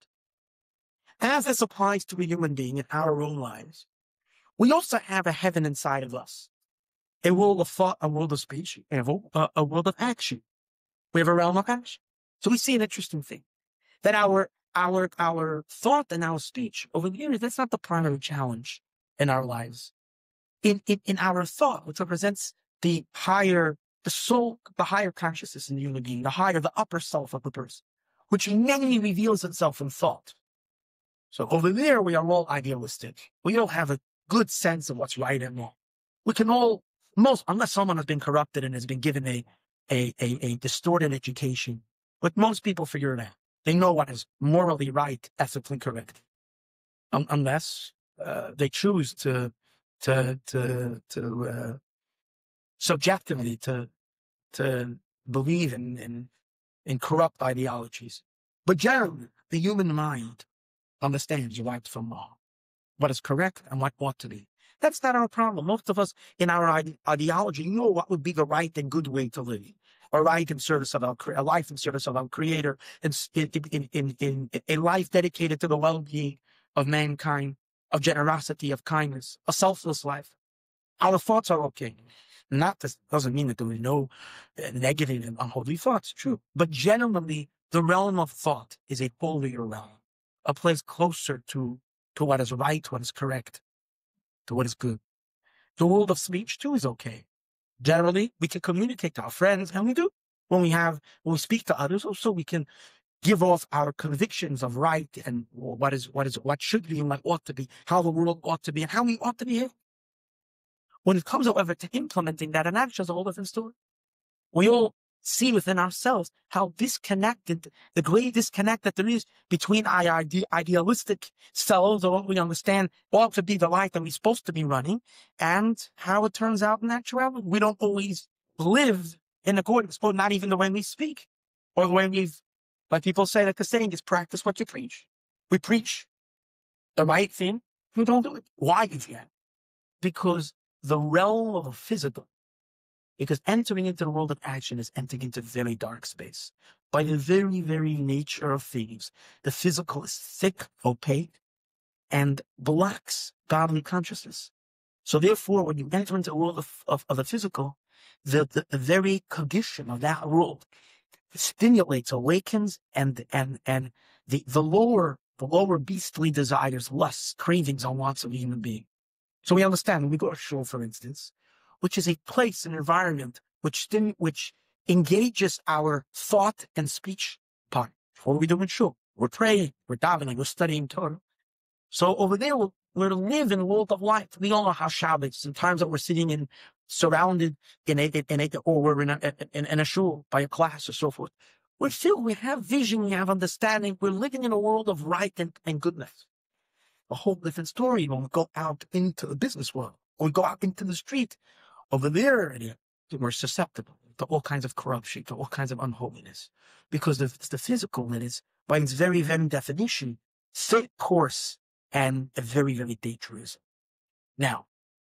As this applies to a human being in our own lives, we also have a heaven inside of us, a world of thought, a world of speech, and a world of action. We have a realm of action. So we see an interesting thing, that our thought and our speech over the years, that's not the primary challenge in our lives. In our thought, which represents the soul, the higher consciousness in the human being, the upper self of the person, which mainly reveals itself in thought. So over there, we are all idealistic. We don't have a good sense of what's right and wrong. We can unless someone has been corrupted and has been given a distorted education, but most people figure it out. They know what is morally right, ethically correct, unless they choose to subjectively to believe in corrupt ideologies. But generally, the human mind understands right from wrong, what is correct and what ought to be. That's not our problem. Most of us in our ideology know what would be the right and good way to live, a life in service of our Creator, in a life dedicated to the well-being of mankind, of generosity, of kindness, a selfless life. Our thoughts are okay. This doesn't mean that there are no negative and unholy thoughts, true. But generally, the realm of thought is a holier realm, a place closer to what is right, what is correct, to what is good. The world of speech, too, is okay. Generally, we can communicate to our friends, and we do. When we speak to others, also we can give off our convictions of right and what should be and what ought to be, how the world ought to be, and how we ought to behave. When it comes, however, to implementing that in action, is a whole different story. We all see within ourselves how disconnected, the great disconnect that there is between our idealistic selves, or what we understand ought to be the life that we're supposed to be running, and how it turns out in actuality. We don't always live in accordance, or not even the way we speak, or the way like people say, like the saying is, practice what you preach. We preach the right thing, we don't do it. Why is that? Because the realm of the physical, because entering into the world of action is entering into very dark space. By the very, very nature of things, the physical is thick, opaque, and blocks godly consciousness. So therefore, when you enter into the world of the physical, the very condition of that world stimulates, awakens, and the lower beastly desires, lusts, cravings, and wants of a human being. So we understand when we go to shul, for instance, which is a place, an environment which engages our thought and speech part. What are we doing in shul? We're praying, we're davening, we're studying Torah. So over there, we're to live in the world of life. We all know how Shabbos, sometimes that we're sitting surrounded or we're in a shul by a class or so forth. We're filled, we have vision, we have understanding. We're living in a world of right and goodness. A whole different story when we go out into the business world, or we go out into the street. Over there, we're susceptible. to all kinds of corruption, to all kinds of unholiness. Because it's the physical that is, by its very, very definition, thick, coarse, and very, very dangerous. Now,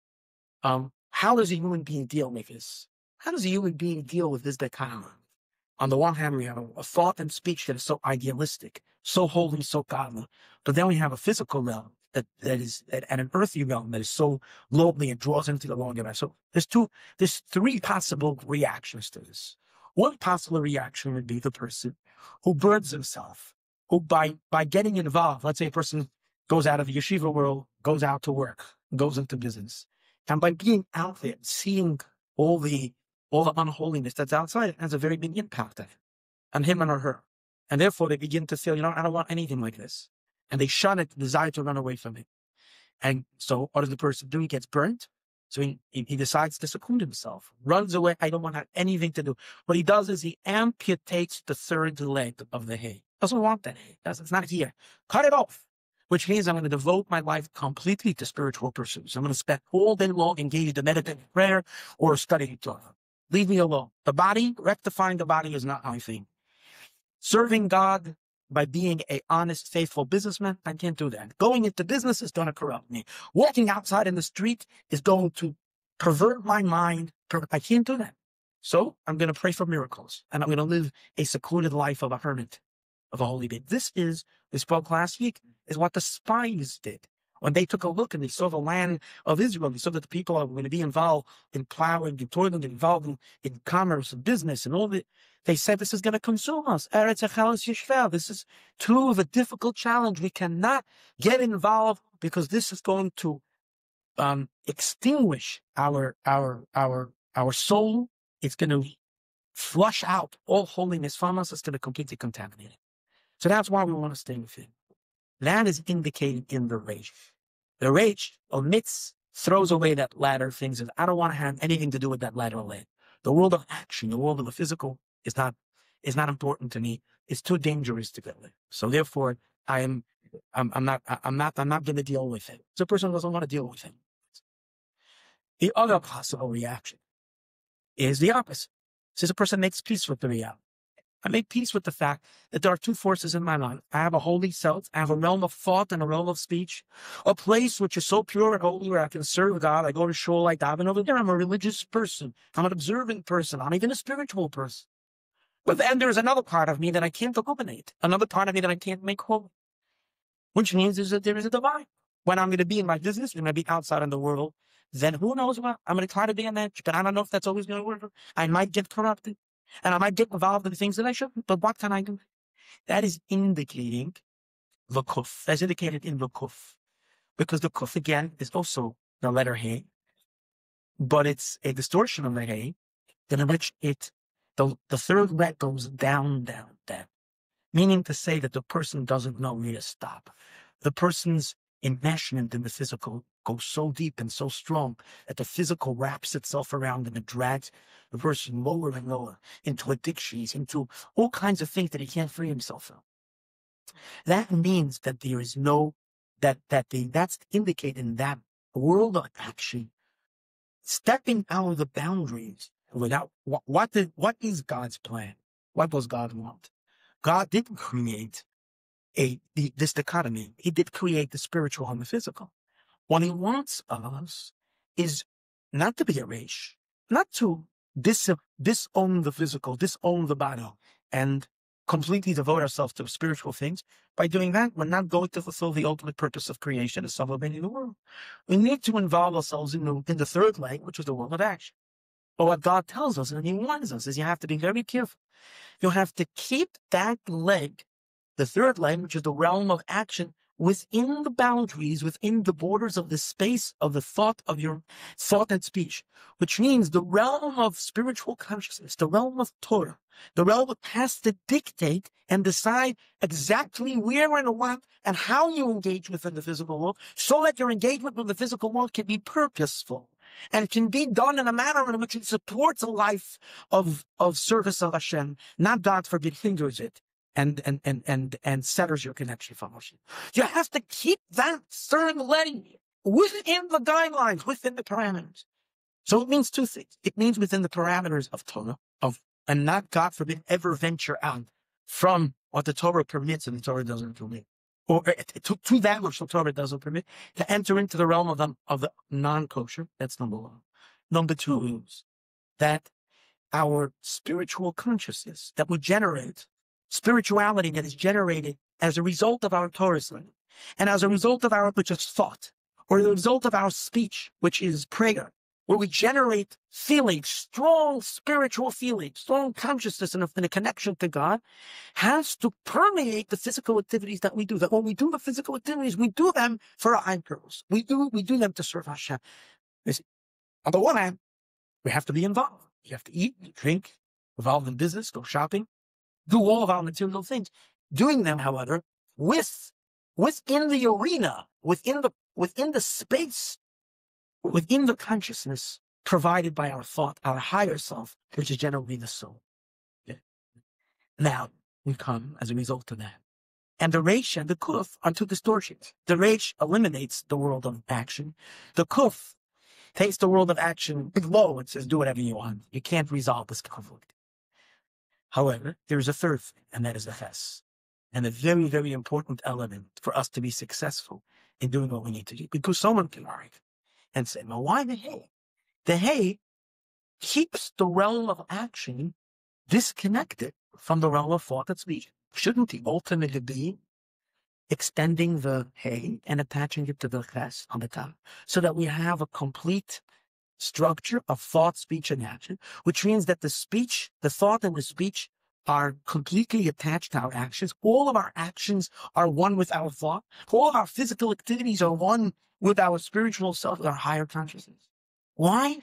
how does a human being deal with this? How does a human being deal with this dichotomy? On the one hand, we have a thought and speech that is so idealistic, so holy, so godly. But then we have a physical realm that is, and an earthly realm that is so lowly and draws into the lower dimension. So there's three possible reactions to this. One possible reaction would be the person who burns himself, who by getting involved, let's say a person goes out of the yeshiva world, goes out to work, goes into business. And by being out there, seeing all the unholiness that's outside, it has a very big impact on him or her. And therefore they begin to feel, I don't want anything like this. And they shun it, desire to run away from it. And so what does the person do? He gets burnt. So he decides to seclude himself, runs away. I don't want to have anything to do. What he does is he amputates the third leg of the hay. Doesn't want that hay. It's not here. Cut it off. Which means I'm going to devote my life completely to spiritual pursuits. I'm going to spend all day long engaged in meditative prayer or studying Torah. Leave me alone. The body, rectifying the body is not my thing. Serving God by being an honest, faithful businessman, I can't do that. Going into business is going to corrupt me. Walking outside in the street is going to pervert my mind. I can't do that. So I'm going to pray for miracles. And I'm going to live a secluded life of a hermit, of a holy babe. We spoke last week, is what the spies did. When they took a look and they saw the land of Israel, they saw that the people are going to be involved in plowing, in toiling, involved in commerce and business and all that. They said, this is going to consume us. Eretz Echelis Yishvel. This is too of a difficult challenge. We cannot get involved because this is going to extinguish our soul. It's going to flush out all holiness from us. It's going to completely contaminate it. So that's why we want to stay with him. That is indicated in the rage. The rage omits, throws away that ladder, things. I don't want to have anything to do with that ladder land. The world of action, the world of the physical is not important to me. It's too dangerous to go with. So therefore, I'm not going to deal with it. The person doesn't want to deal with it. The other possible reaction is the opposite. Since a person makes peace with the reality. I make peace with the fact that there are two forces in my life. I have a holy self. I have a realm of thought and a realm of speech. A place which is so pure and holy where I can serve God. I go to shul, I daven over there. I'm a religious person. I'm an observant person. I'm even a spiritual person. But then there's another part of me that I can't illuminate. Another part of me that I can't make holy. Which means that there is a divine. When I'm going to be in my business, when I'm going to be outside in the world, then who knows what? I'm going to try to be an edge, but I don't know if that's always going to work. I might get corrupted. And I might get involved in things that I shouldn't, but what can I do? That is indicating the kuf. That's indicated in the kuf. Because the kuf, again, is also the letter hey, but it's a distortion of the hey, in which the third leg goes down, down, down. Meaning to say that the person doesn't know where to stop. The person's enmeshment in the physical goes so deep and so strong that the physical wraps itself around and it drags the person lower and lower into addictions, into all kinds of things that he can't free himself from. That means that there is that's indicated in that world of action, stepping out of the boundaries without what is God's plan? What does God want? God didn't create this dichotomy. He did create the spiritual and the physical. What he wants of us is not to be a raish, not to disown the physical, disown the body, and completely devote ourselves to spiritual things. By doing that, we're not going to fulfill the ultimate purpose of creation, of subliming the world. We need to involve ourselves in the third leg, which is the world of action. But what God tells us, and he warns us, is you have to be very careful. You have to keep that leg, the third leg, which is the realm of action, within the boundaries, within the borders of the space of the thought of your thought and speech, which means the realm of spiritual consciousness, the realm of Torah, the realm that has to dictate and decide exactly where and what and how you engage within the physical world, so that your engagement with the physical world can be purposeful and can be done in a manner in which it supports a life of service of Hashem, not, God forbid, hinders it. And severs your connection from Hashem. You have to keep that third leg within the guidelines, within the parameters. So it means two things. It means within the parameters of Torah, and not, God forbid, ever venture out from what the Torah permits and the Torah doesn't permit, or to that which the Torah doesn't permit, to enter into the realm of the non-kosher. That's number one. Number two is that our spiritual consciousness that we generate, spirituality that is generated as a result of our Torah learning, and as a result of our, which is thought, or the result of our speech, which is prayer, where we generate feelings, strong spiritual feelings, strong consciousness and a connection to God, has to permeate the physical activities that we do. That when we do the physical activities, we do them for our own purpose. We do them to serve Hashem. On the one hand, we have to be involved. You have to eat, drink, involved in business, go shopping, do all of our material things. Doing them, however, within the arena, within the space, within the consciousness provided by our thought, our higher self, which is generally the soul. Yeah. Now, we come as a result of that. And the Reish and the Kuf are two distortions. The Reish eliminates the world of action. The Kuf takes the world of action below and says, do whatever you want. You can't resolve this conflict. However, there is a third thing, and that is the Ches. And a very, very important element for us to be successful in doing what we need to do. Because someone can argue and say, well, why the hay? The hay keeps the realm of action disconnected from the realm of thought and speech. Shouldn't the ultimate be extending the hay and attaching it to the Ches on the top, so that we have a complete structure of thought, speech, and action, which means that the speech, the thought and the speech are completely attached to our actions. All of our actions are one with our thought. All of our physical activities are one with our spiritual self, with our higher consciousness. Why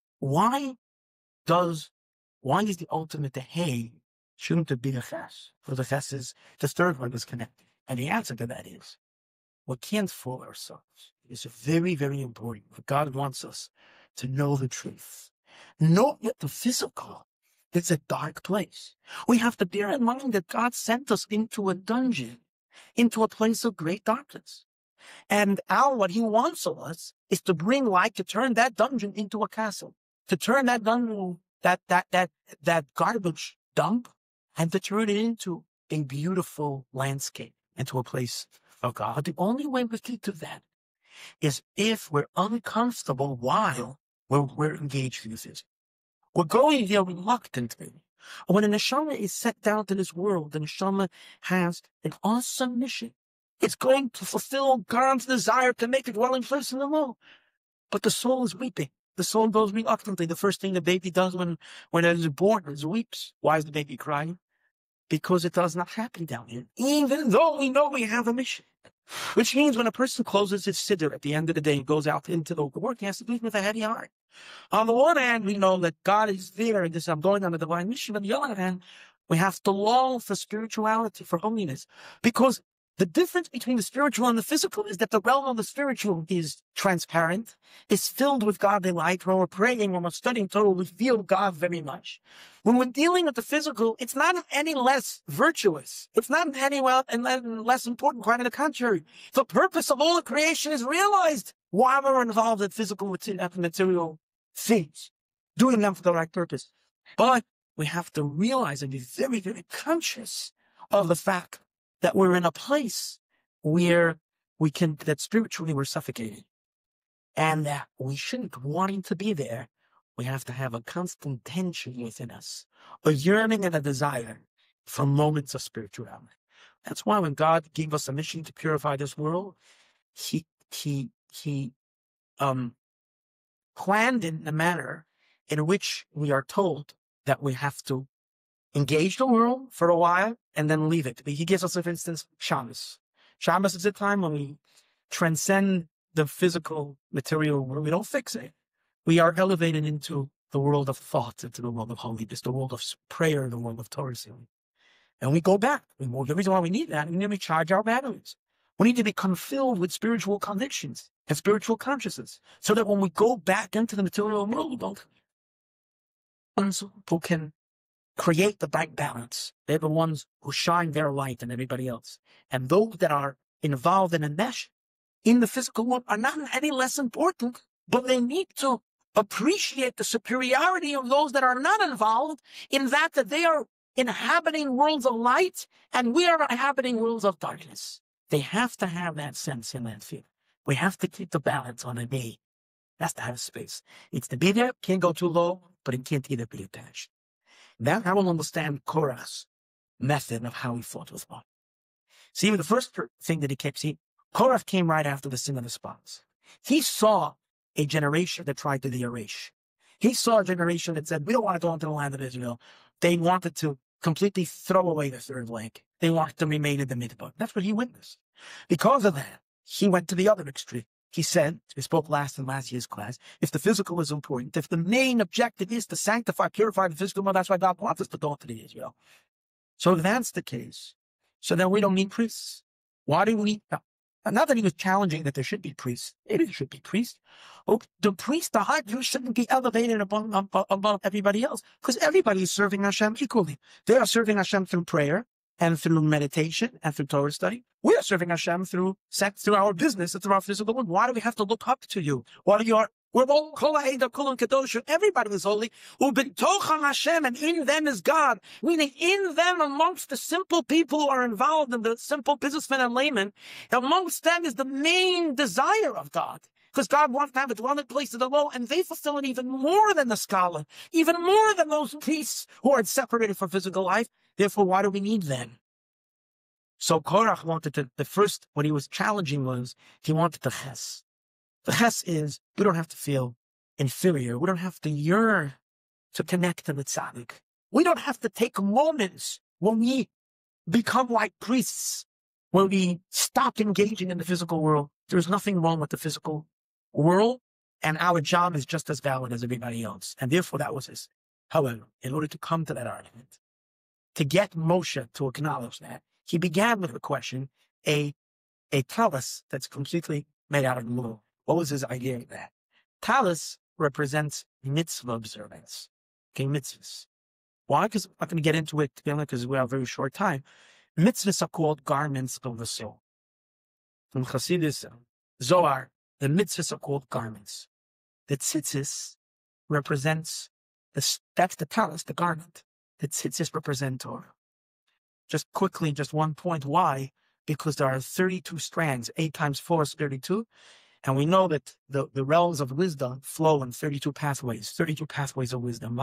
is the ultimate the hay? Shouldn't it be the Ches? For the Ches is the third one is connected. And the answer to that is, we can't fool ourselves. It's very, very important. God wants us to know the truth. Know that the physical is a dark place. We have to bear in mind that God sent us into a dungeon, into a place of great darkness. And what he wants of us is to bring light, to turn that dungeon into a castle, to turn that dungeon, that garbage dump, and to turn it into a beautiful landscape, into a place of God. The only way we can do that is if we're uncomfortable while we're engaged in this. We're going there reluctantly. When a neshama is set down to this world, the neshama has an awesome mission. It's going to fulfill God's desire to make a dwelling place in the world. But the soul is weeping. The soul goes reluctantly. The first thing the baby does when it is born is weeps. Why is the baby crying? Because it does not happen down here, even though we know we have a mission. Which means when a person closes his siddur at the end of the day and goes out into the work, he has to do it with a heavy heart. On the one hand, we know that God is there and this I'm going on a divine mission. On the other hand, we have to long for spirituality, for holiness. Because the difference between the spiritual and the physical is that the realm of the spiritual is transparent, is filled with godly light. When we're praying, when we're studying Torah, we feel God very much. When we're dealing with the physical, it's not any less virtuous. It's not any less important. Quite on the contrary. The purpose of all the creation is realized while we're involved in physical material things, doing them for the right purpose. But we have to realize and be very, very conscious of the fact that we're in a place where that spiritually we're suffocating. And that we shouldn't wanting to be there. We have to have a constant tension within us, a yearning and a desire for moments of spirituality. That's why when God gave us a mission to purify this world, he planned in a manner in which we are told that we have to engage the world for a while and then leave it. He gives us, for instance, Shabbos. Shabbos is a time when we transcend the physical material world. We don't fix it. We are elevated into the world of thought, into the world of holiness, the world of prayer, the world of Torah. And we go back. The reason why we need that, we need to recharge our batteries. We need to become filled with spiritual convictions and spiritual consciousness, so that when we go back into the material world, who can create the right balance. They're the ones who shine their light on everybody else. And those that are involved in a mesh in the physical world are not any less important, but they need to appreciate the superiority of those that are not involved in that they are inhabiting worlds of light and we are inhabiting worlds of darkness. They have to have that sense in that field. We have to keep the balance on a knee. It has to have space. It's to be there, can't go too low, but it can't either be attached. That's how we'll understand Korach's method of how he fought with God. See, the first thing that he kept seeing, Korach came right after the sin of the spots. He saw a generation that tried to erase. He saw a generation that said, we don't want to go into the land of Israel. They wanted to completely throw away the third leg. They wanted to remain in the midbar. That's what he witnessed. Because of that, he went to the other extreme. He said, we spoke last in last year's class, if the physical is important, if the main objective is to sanctify, purify the physical, well, that's why God wants us to go into the Israel. So if that's the case, so then we don't need priests. Why do we need? Not that he was challenging that there should be priests. Maybe there should be priests. Oh, the priest, the high priest, shouldn't be elevated above everybody else because everybody is serving Hashem equally. They are serving Hashem through prayer and through meditation and through Torah study. We are serving Hashem through sex, through our business, and through our physical world. Why do we have to look up to you? Why do you are? We're all Kadosh. Everybody is holy. Ubintocham Hashem, and in them is God. Meaning, in them, amongst the simple people who are involved in the simple businessmen and laymen, amongst them is the main desire of God. Because God wants to have a dwelling place of the low, and they fulfill it even more than the scholar, even more than those priests who are separated from physical life. Therefore, why do we need them? So Korach wanted to, what he was challenging was, he wanted the ches. The ches is, we don't have to feel inferior. We don't have to yearn to connect to the tzaddik. We don't have to take moments when we become like priests, when we stop engaging in the physical world. There's nothing wrong with the physical world, and our job is just as valid as everybody else. And therefore, that was his. However, in order to come to that argument, to get Moshe to acknowledge that, he began with the question, a talus that's completely made out of wool. What was his idea of that? Talus represents mitzvah observance. Okay, mitzvahs. Why? Because I'm not going to get into it together because we have a very short time. Mitzvahs are called garments of the soul. From Chassidus, Zohar, the mitzvahs are called garments. The tzitzis represents, that's the talus, the garment. The tzitzis represent Torah. Just quickly, just one point. Why? Because there are 32 strands. 8 times 4 is 32. And we know that the realms of wisdom flow in 32 pathways. 32 pathways of wisdom.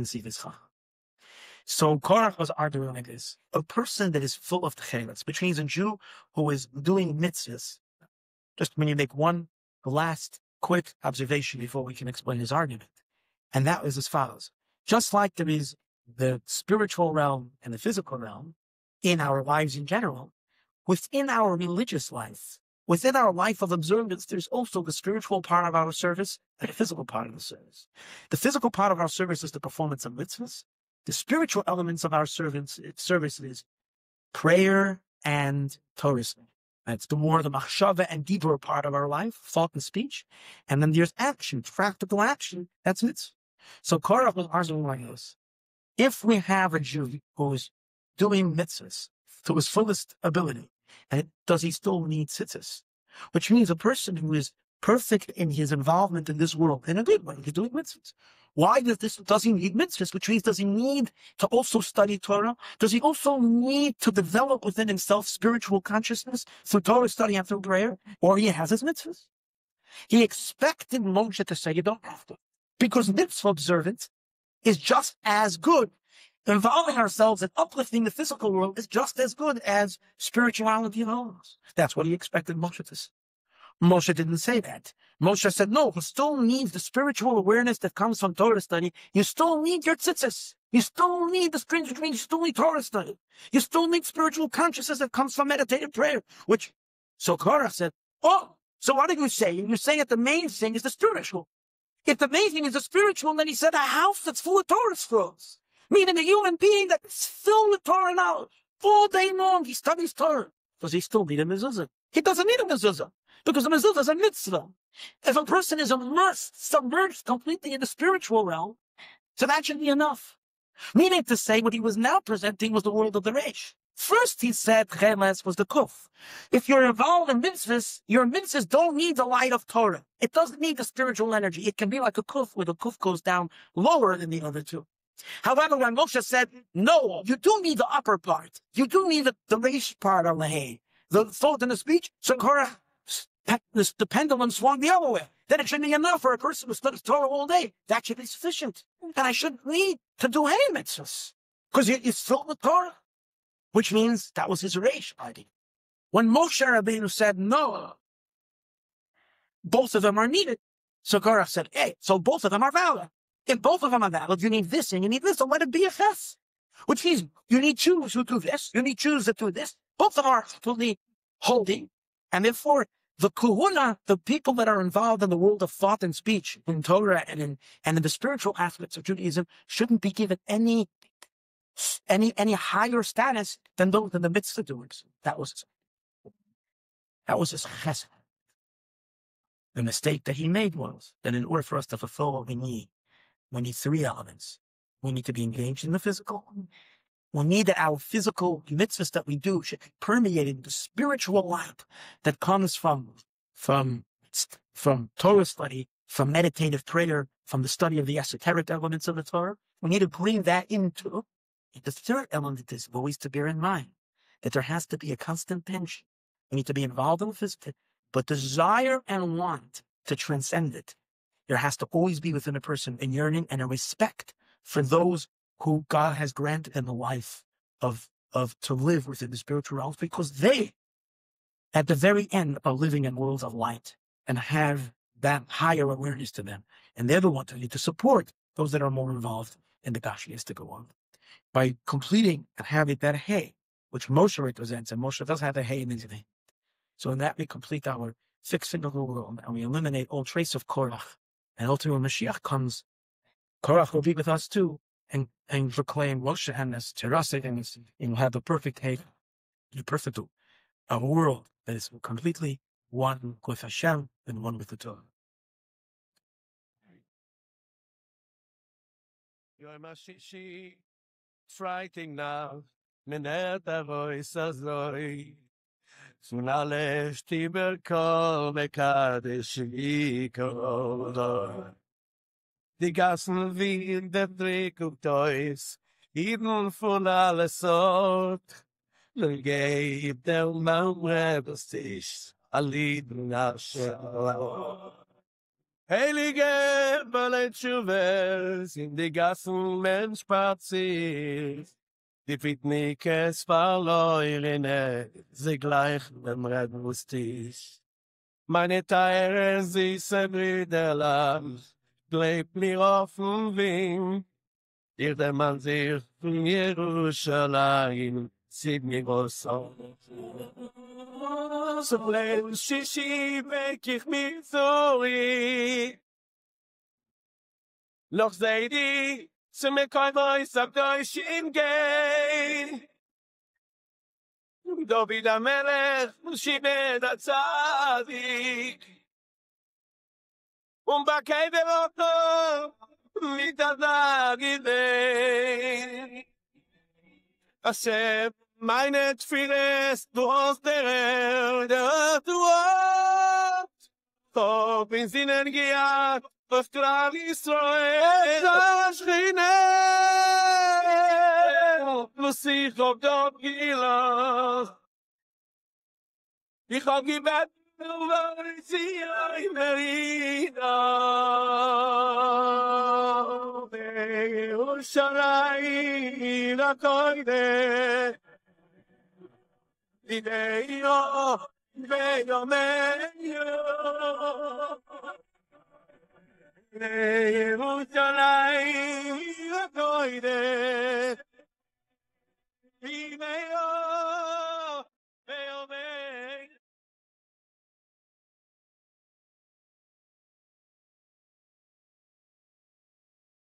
So Korach was arguing like this. A person that is full of tcheles, which means a Jew who is doing mitzvahs. Just when you make the last quick observation before we can explain his argument. And that is as follows. Just like there is the spiritual realm and the physical realm in our lives in general, within our religious life, within our life of observance, there's also the spiritual part of our service and the physical part of the service. The physical part of our service is the performance of mitzvahs. The spiritual elements of our service is prayer and Torah. That's the more the machshava and deeper part of our life, thought and speech. And then there's action, practical action. That's mitzvah. So Korach was arguing like this. If we have a Jew who is doing mitzvahs to his fullest ability, and does he still need tzitzis? Which means a person who is perfect in his involvement in this world in a good way, he's doing mitzvahs. Why does he need mitzvahs? Which means, does he need to also study Torah? Does he also need to develop within himself spiritual consciousness through Torah study and through prayer? Or he has his mitzvahs? He expected Moshe to say, you don't have to. Because mitzvah observance is just as good. Involving ourselves in uplifting the physical world is just as good as spirituality and holiness. That's what he expected Moshe to say. Moshe didn't say that. Moshe said, no, you still need the spiritual awareness that comes from Torah study. You still need your tzitzis. You still need the strings between, you still need Torah study. You still need spiritual consciousness that comes from meditative prayer. So Korach said, oh, so what are you saying? You're saying that the main thing is the spiritual. If the main thing is the spiritual, then he said a house that's full of Torah scrolls. Meaning a human being that's filled with Torah knowledge. All day long he studies Torah. Does he still need a mezuzah? He doesn't need a mezuzah. Because the mezuzah is a mitzvah. If a person is submerged completely in the spiritual realm, so that should be enough. Meaning to say, what he was now presenting was the world of the Reish. First, he said Cheles was the kuf. If you're involved in mitzvahs, your mitzvahs don't need the light of Torah. It doesn't need the spiritual energy. It can be like a kuf, where the kuf goes down lower than the other two. However, when Moshe said, no, you do need the upper part. You do need the reish part of the hay. The thought in the speech, so Korach, the pendulum swung the other way. Then it shouldn't be enough for a person who studies Torah all day. That should be sufficient. And I shouldn't need to do any mitzvahs, because it's filled with Torah. Which means that was his reish party. When Moshe Rabbeinu said, no, both of them are needed, so Korach said, hey, so both of them are valid. If both of them are valid, you need this and you need this, so let it be a ches. Which means you need Jews who do this, you need Jews that do this. Both of them are fully holy. And therefore, the kuhuna, the people that are involved in the world of thought and speech, in Torah and in the spiritual aspects of Judaism, shouldn't be given any higher status than the mitzvah doers. That was his chesed. The mistake that he made was that in order for us to fulfill what we need three elements. We need to be engaged in the physical. We need that our physical mitzvahs that we do should be permeating the spiritual light that comes from Torah study, from meditative prayer, from the study of the esoteric elements of the Torah. We need to bring that into. The third element is always to bear in mind that there has to be a constant tension. We need to be involved in the physical, but desire and want to transcend it. There has to always be within a person a yearning and a respect for those who God has granted in the life of to live within the spiritual realms, because they, at the very end, are living in worlds of light and have that higher awareness to them. And they're the ones who need to support those that are more involved in the Gashmiistic world. By completing and having that hay, which Moshe represents, and Moshe does have the hay in his name. So in that we complete our fixing of the world, and we eliminate all trace of Korach. And ultimately when Mashiach comes, Korach will be with us too, and proclaim Moshe and us, Terasik, and we'll have the perfect hay, the perfect a world that is completely one with Hashem and one with the Torah. Frighting now, Mineta voice azoi. Sunale stiber kol mekadish ikol. Die Gassen wie der Trick und Teus, Iden von alle Sort. Nun geib der Maumrebestisch, a Lied nach Schau. Heilige Balletschuvers, in die Gassen Mensch spaziert. Die Fitnikes verlorene, sie gleichen dem Rebestisch. Meine teure, süße Brüderland, bleibt mir offen Wind. Ihr der Mann sich von Jerusalem, sieht mir groß auf. So bleibt Shishi, weg ich mich zurück. Noch seht ihr, zu mir kein Weiß auf Deutsch im Gehen. David Amelech, Shibed Atzadik. Bakei Veloto, Mitadagide. Hashem, meine Tfiles, du hast der Erde, du hast. Top in Sinnen gejagt, auf Klal Israel, das Schine. Plus ich hab dort gelacht. Ich hab gebet, Yerushalayim HaKodesh Lideyo veyomeyo Yerushalayim HaKodesh